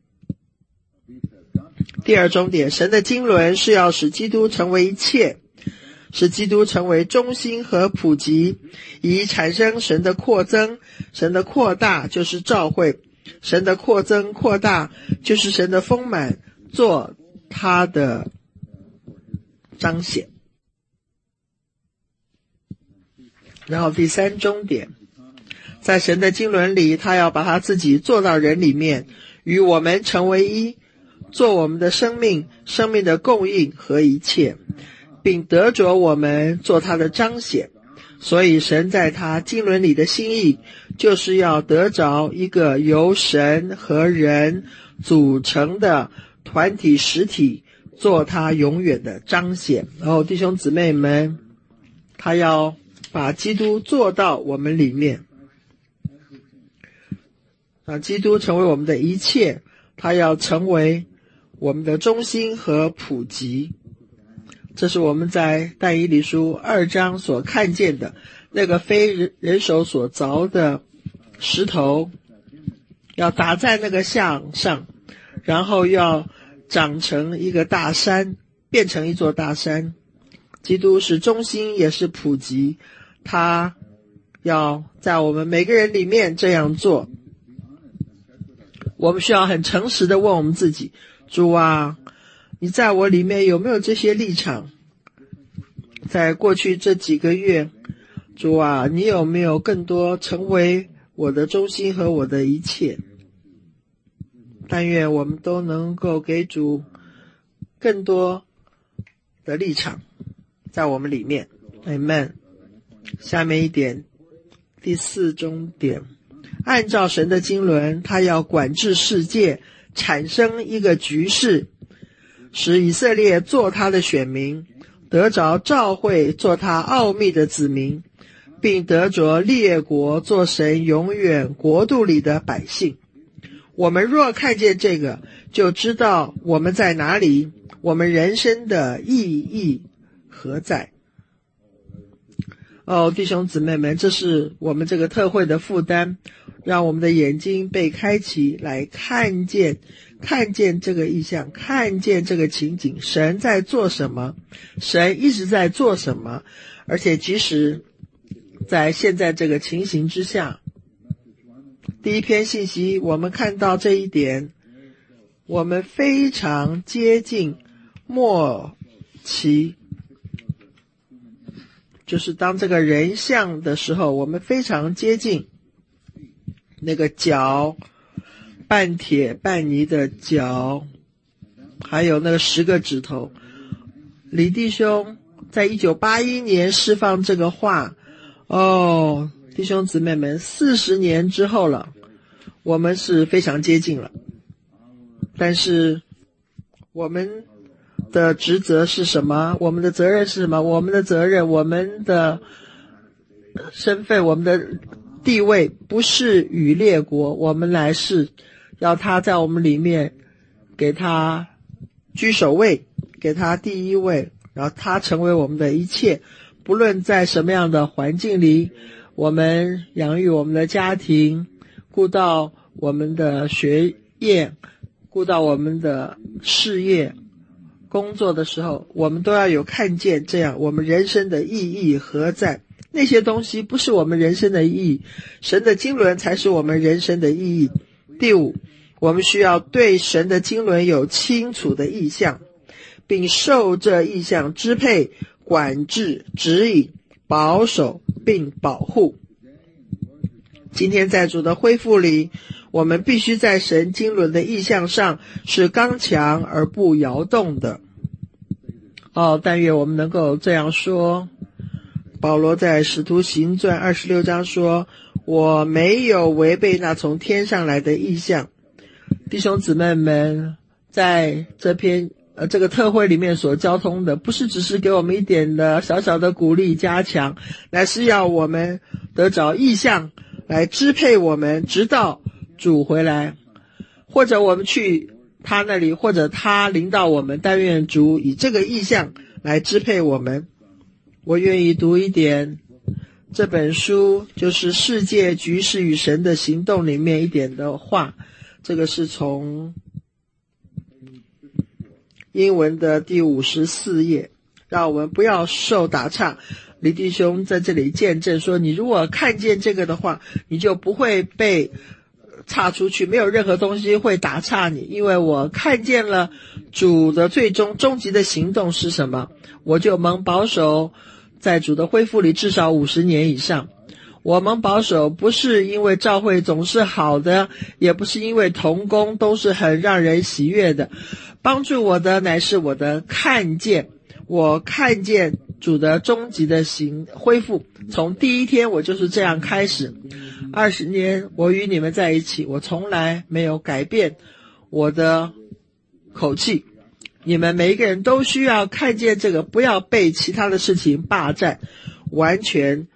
第二终点，神的经纶是要使基督成为一切，使基督成为中心和普及，以产生神的扩增。神的扩大就是召会，神的扩增扩大就是神的丰满，做他的彰显。然后第3终点，在神的经纶里，他要把他自己做到人里面，与我们成为一，做我们的生命的供应和一切，并得着我们做他的彰显。所以神在他经纶里的心意，就是要得着一个由神和人组成的团体实体，做他永远的彰显。弟兄姊妹们， 他要把基督做到我们里面，基督成为我们的一切，他要成为我们的中心和普及。这是我们在但以理书2章所看见的那个非人手所凿的石头，要打在那个像上，然后要长成一个大山，变成一座大山。基督是中心也是普及，他要在我们每个人里面这样做。我们需要很诚实的问我们自己，主啊，你在我里面有没有这些立场？在过去这几个月，主啊，你有没有更多成为我的中心和我的一切？但愿我们都能够给主更多的立场在我们里面。 Amen。 下面一点，第4中点，按照神的经纶，他要管制世界，产生一个局势，使以色列做他的选民，得着召会做他奥秘的子民，并得着列国做神永远国度里的百姓。我们若看见这个，就知道我们在哪里，我们人生的意义何在。弟兄姊妹们，这是我们这个特会的负担，让我们的眼睛被开启，来看见这个意象，看见这个情景，神在做什么，神一直在做什么，而且即使在现在这个情形之下，第一篇信息我们看到这一点，我们非常接近末期，就是当这个人像的时候，我们非常接近那个脚，半铁半泥的脚，还有那个10个指头。李弟兄在1981年释放这个话，弟兄姊妹们，40年之后了，我们是非常接近了。但是我们的职责是什么？我们的责任是什么？我们的责任，我们的身份，我们的地位不是与列国，我们来是要他在我们里面给他居首位，给他第一位，然后他成为我们的一切。不论在什么样的环境里，我们养育我们的家庭，顾到我们的学业，顾到我们的事业工作的时候，我们都要有看见这样我们人生的意义何在。那些东西不是我们人生的意义，神的经纶才是我们人生的意义。第5，我们需要对神的经纶有清楚的意向，并受这意向支配、管制、指引、保守并保护。今天在主的恢复里，我们必须在神经纶的意向上是刚强而不摇动的。但愿我们能够这样说。保罗在使徒行传26章说，我没有违背那从天上来的意向。弟兄姊妹们，在这个特会里面所交通的，不是只是给我们一点的小小的鼓励加强，乃是要我们得着意向来支配我们，直到主回来，或者我们去他那里，或者他领导我们。但愿主以这个意向来支配我们。我愿意读一点这本书，就是世界局势与神的行动里面一点的话。这个是从英文的第54页，让我们不要受打岔。李弟兄在这里见证说，你如果看见这个的话，你就不会被岔出去，没有任何东西会打岔你，因为我看见了主的终极的行动是什么，我就蒙保守在主的恢复里至少50年以上。我蒙保守不是因为教会总是好的，也不是因为同工都是很让人喜悦的，帮助我的乃是我的看见。我看见主的终极的恢复，从第一天我就是这样开始。20年我与你们在一起，我从来没有改变我的口气。你们每一个人都需要看见这个，不要被其他的事情霸占。 完全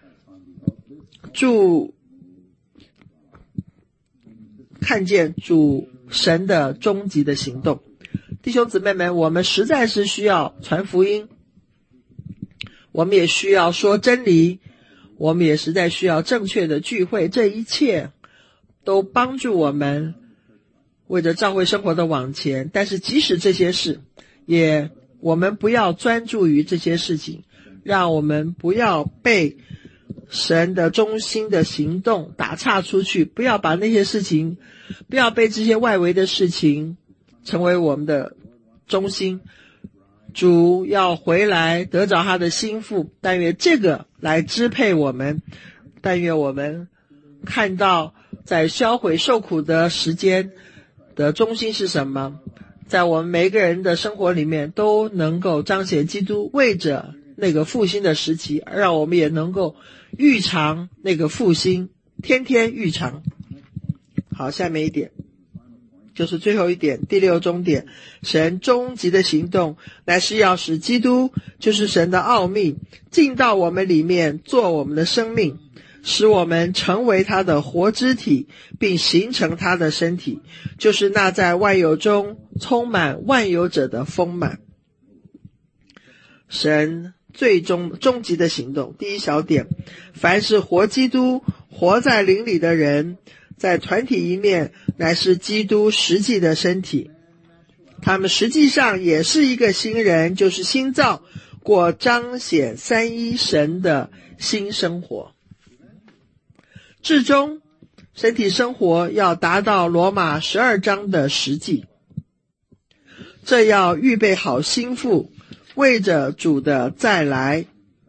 看见主神的终极的行动。弟兄姊妹们，我们实在是需要传福音，我们也需要说真理，我们也实在需要正确的聚会，这一切都帮助我们为着教会生活的往前。但是即使这些事，我们不要专注于这些事情，让我们不要被神的中心的行动打岔出去，不要把那些事情，不要被这些外围的事情成为我们的中心。主要回来得着他的心腹，但愿这个来支配我们，但愿我们看到在销毁受苦的时间的中心是什么，在我们每一个人的生活里面都能够彰显基督，为着那个复兴的时期，让我们也能够预尝那个复兴，天天预尝。好，下面一点就是最后一点，第六终点，神终极的行动乃是要使基督，就是神的奥秘，进到我们里面，做我们的生命，使我们成为他的活肢体，并形成他的身体，就是那在万有中充满万有者的丰满。神最终极的行动，第一小点，凡是活基督，活在灵里的人，在团体一面乃是基督实际的身体，他们实际上也是一个新人，就是新造，过彰显三一神的新生活。至终身体生活要达到罗马12章的实际，这要预备好心腹，为着主的再来。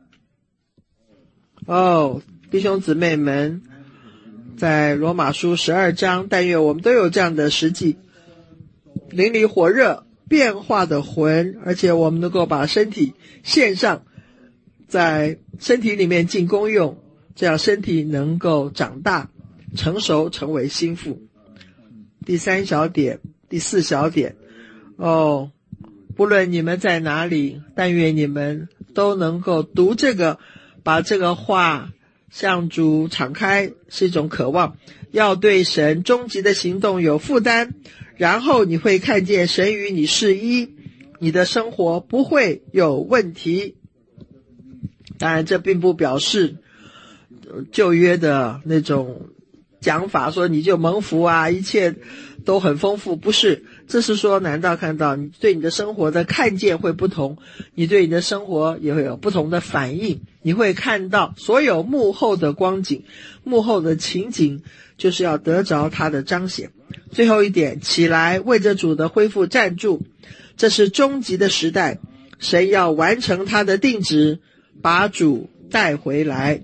弟兄姊妹们，在罗马书12章，但愿我们都有这样的实际，灵里火热变化的魂，而且我们能够把身体献上，在身体里面尽功用，这样身体能够长大成熟，成为心腹。第三小点，第四小点，不论你们在哪里，但愿你们都能够读这个，把这个话向主敞开，是一种渴望，要对神终极的行动有负担，然后你会看见神与你是一，你的生活不会有问题。当然这并不表示旧约的那种讲法，说你就蒙福啊，一切都很丰富，不是，这是说难道看到你对你的生活的看见会不同，你对你的生活也会有不同的反应，你会看到所有幕后的光景，幕后的情景，就是要得着它的彰显。最后一点，起来为着主的恢复站住，这是终极的时代，神要完成他的定旨，把主带回来。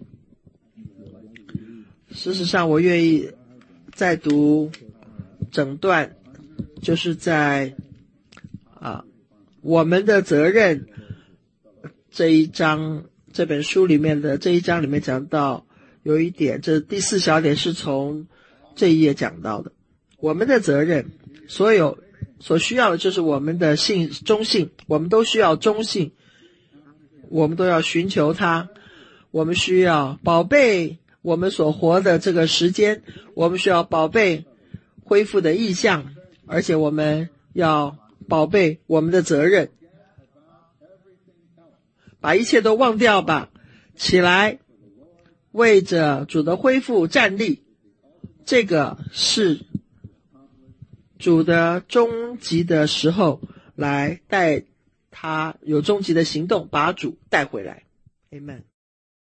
事实上我愿意再读整段，就是在我们的责任这一章，这本书里面的这一章里面讲到有一点，这第四小点是从这一页讲到的。我们的责任，所需要的就是我们的忠信，我们都需要忠信，我们都要寻求它，我们需要宝贝我们所活的这个时间，我们需要宝贝恢复的意向，而且我们要宝贝我们的责任。把一切都忘掉吧，起来为着主的恢复站立，这个是主的终极的时候，来带他有终极的行动，把主带回来。 Amen。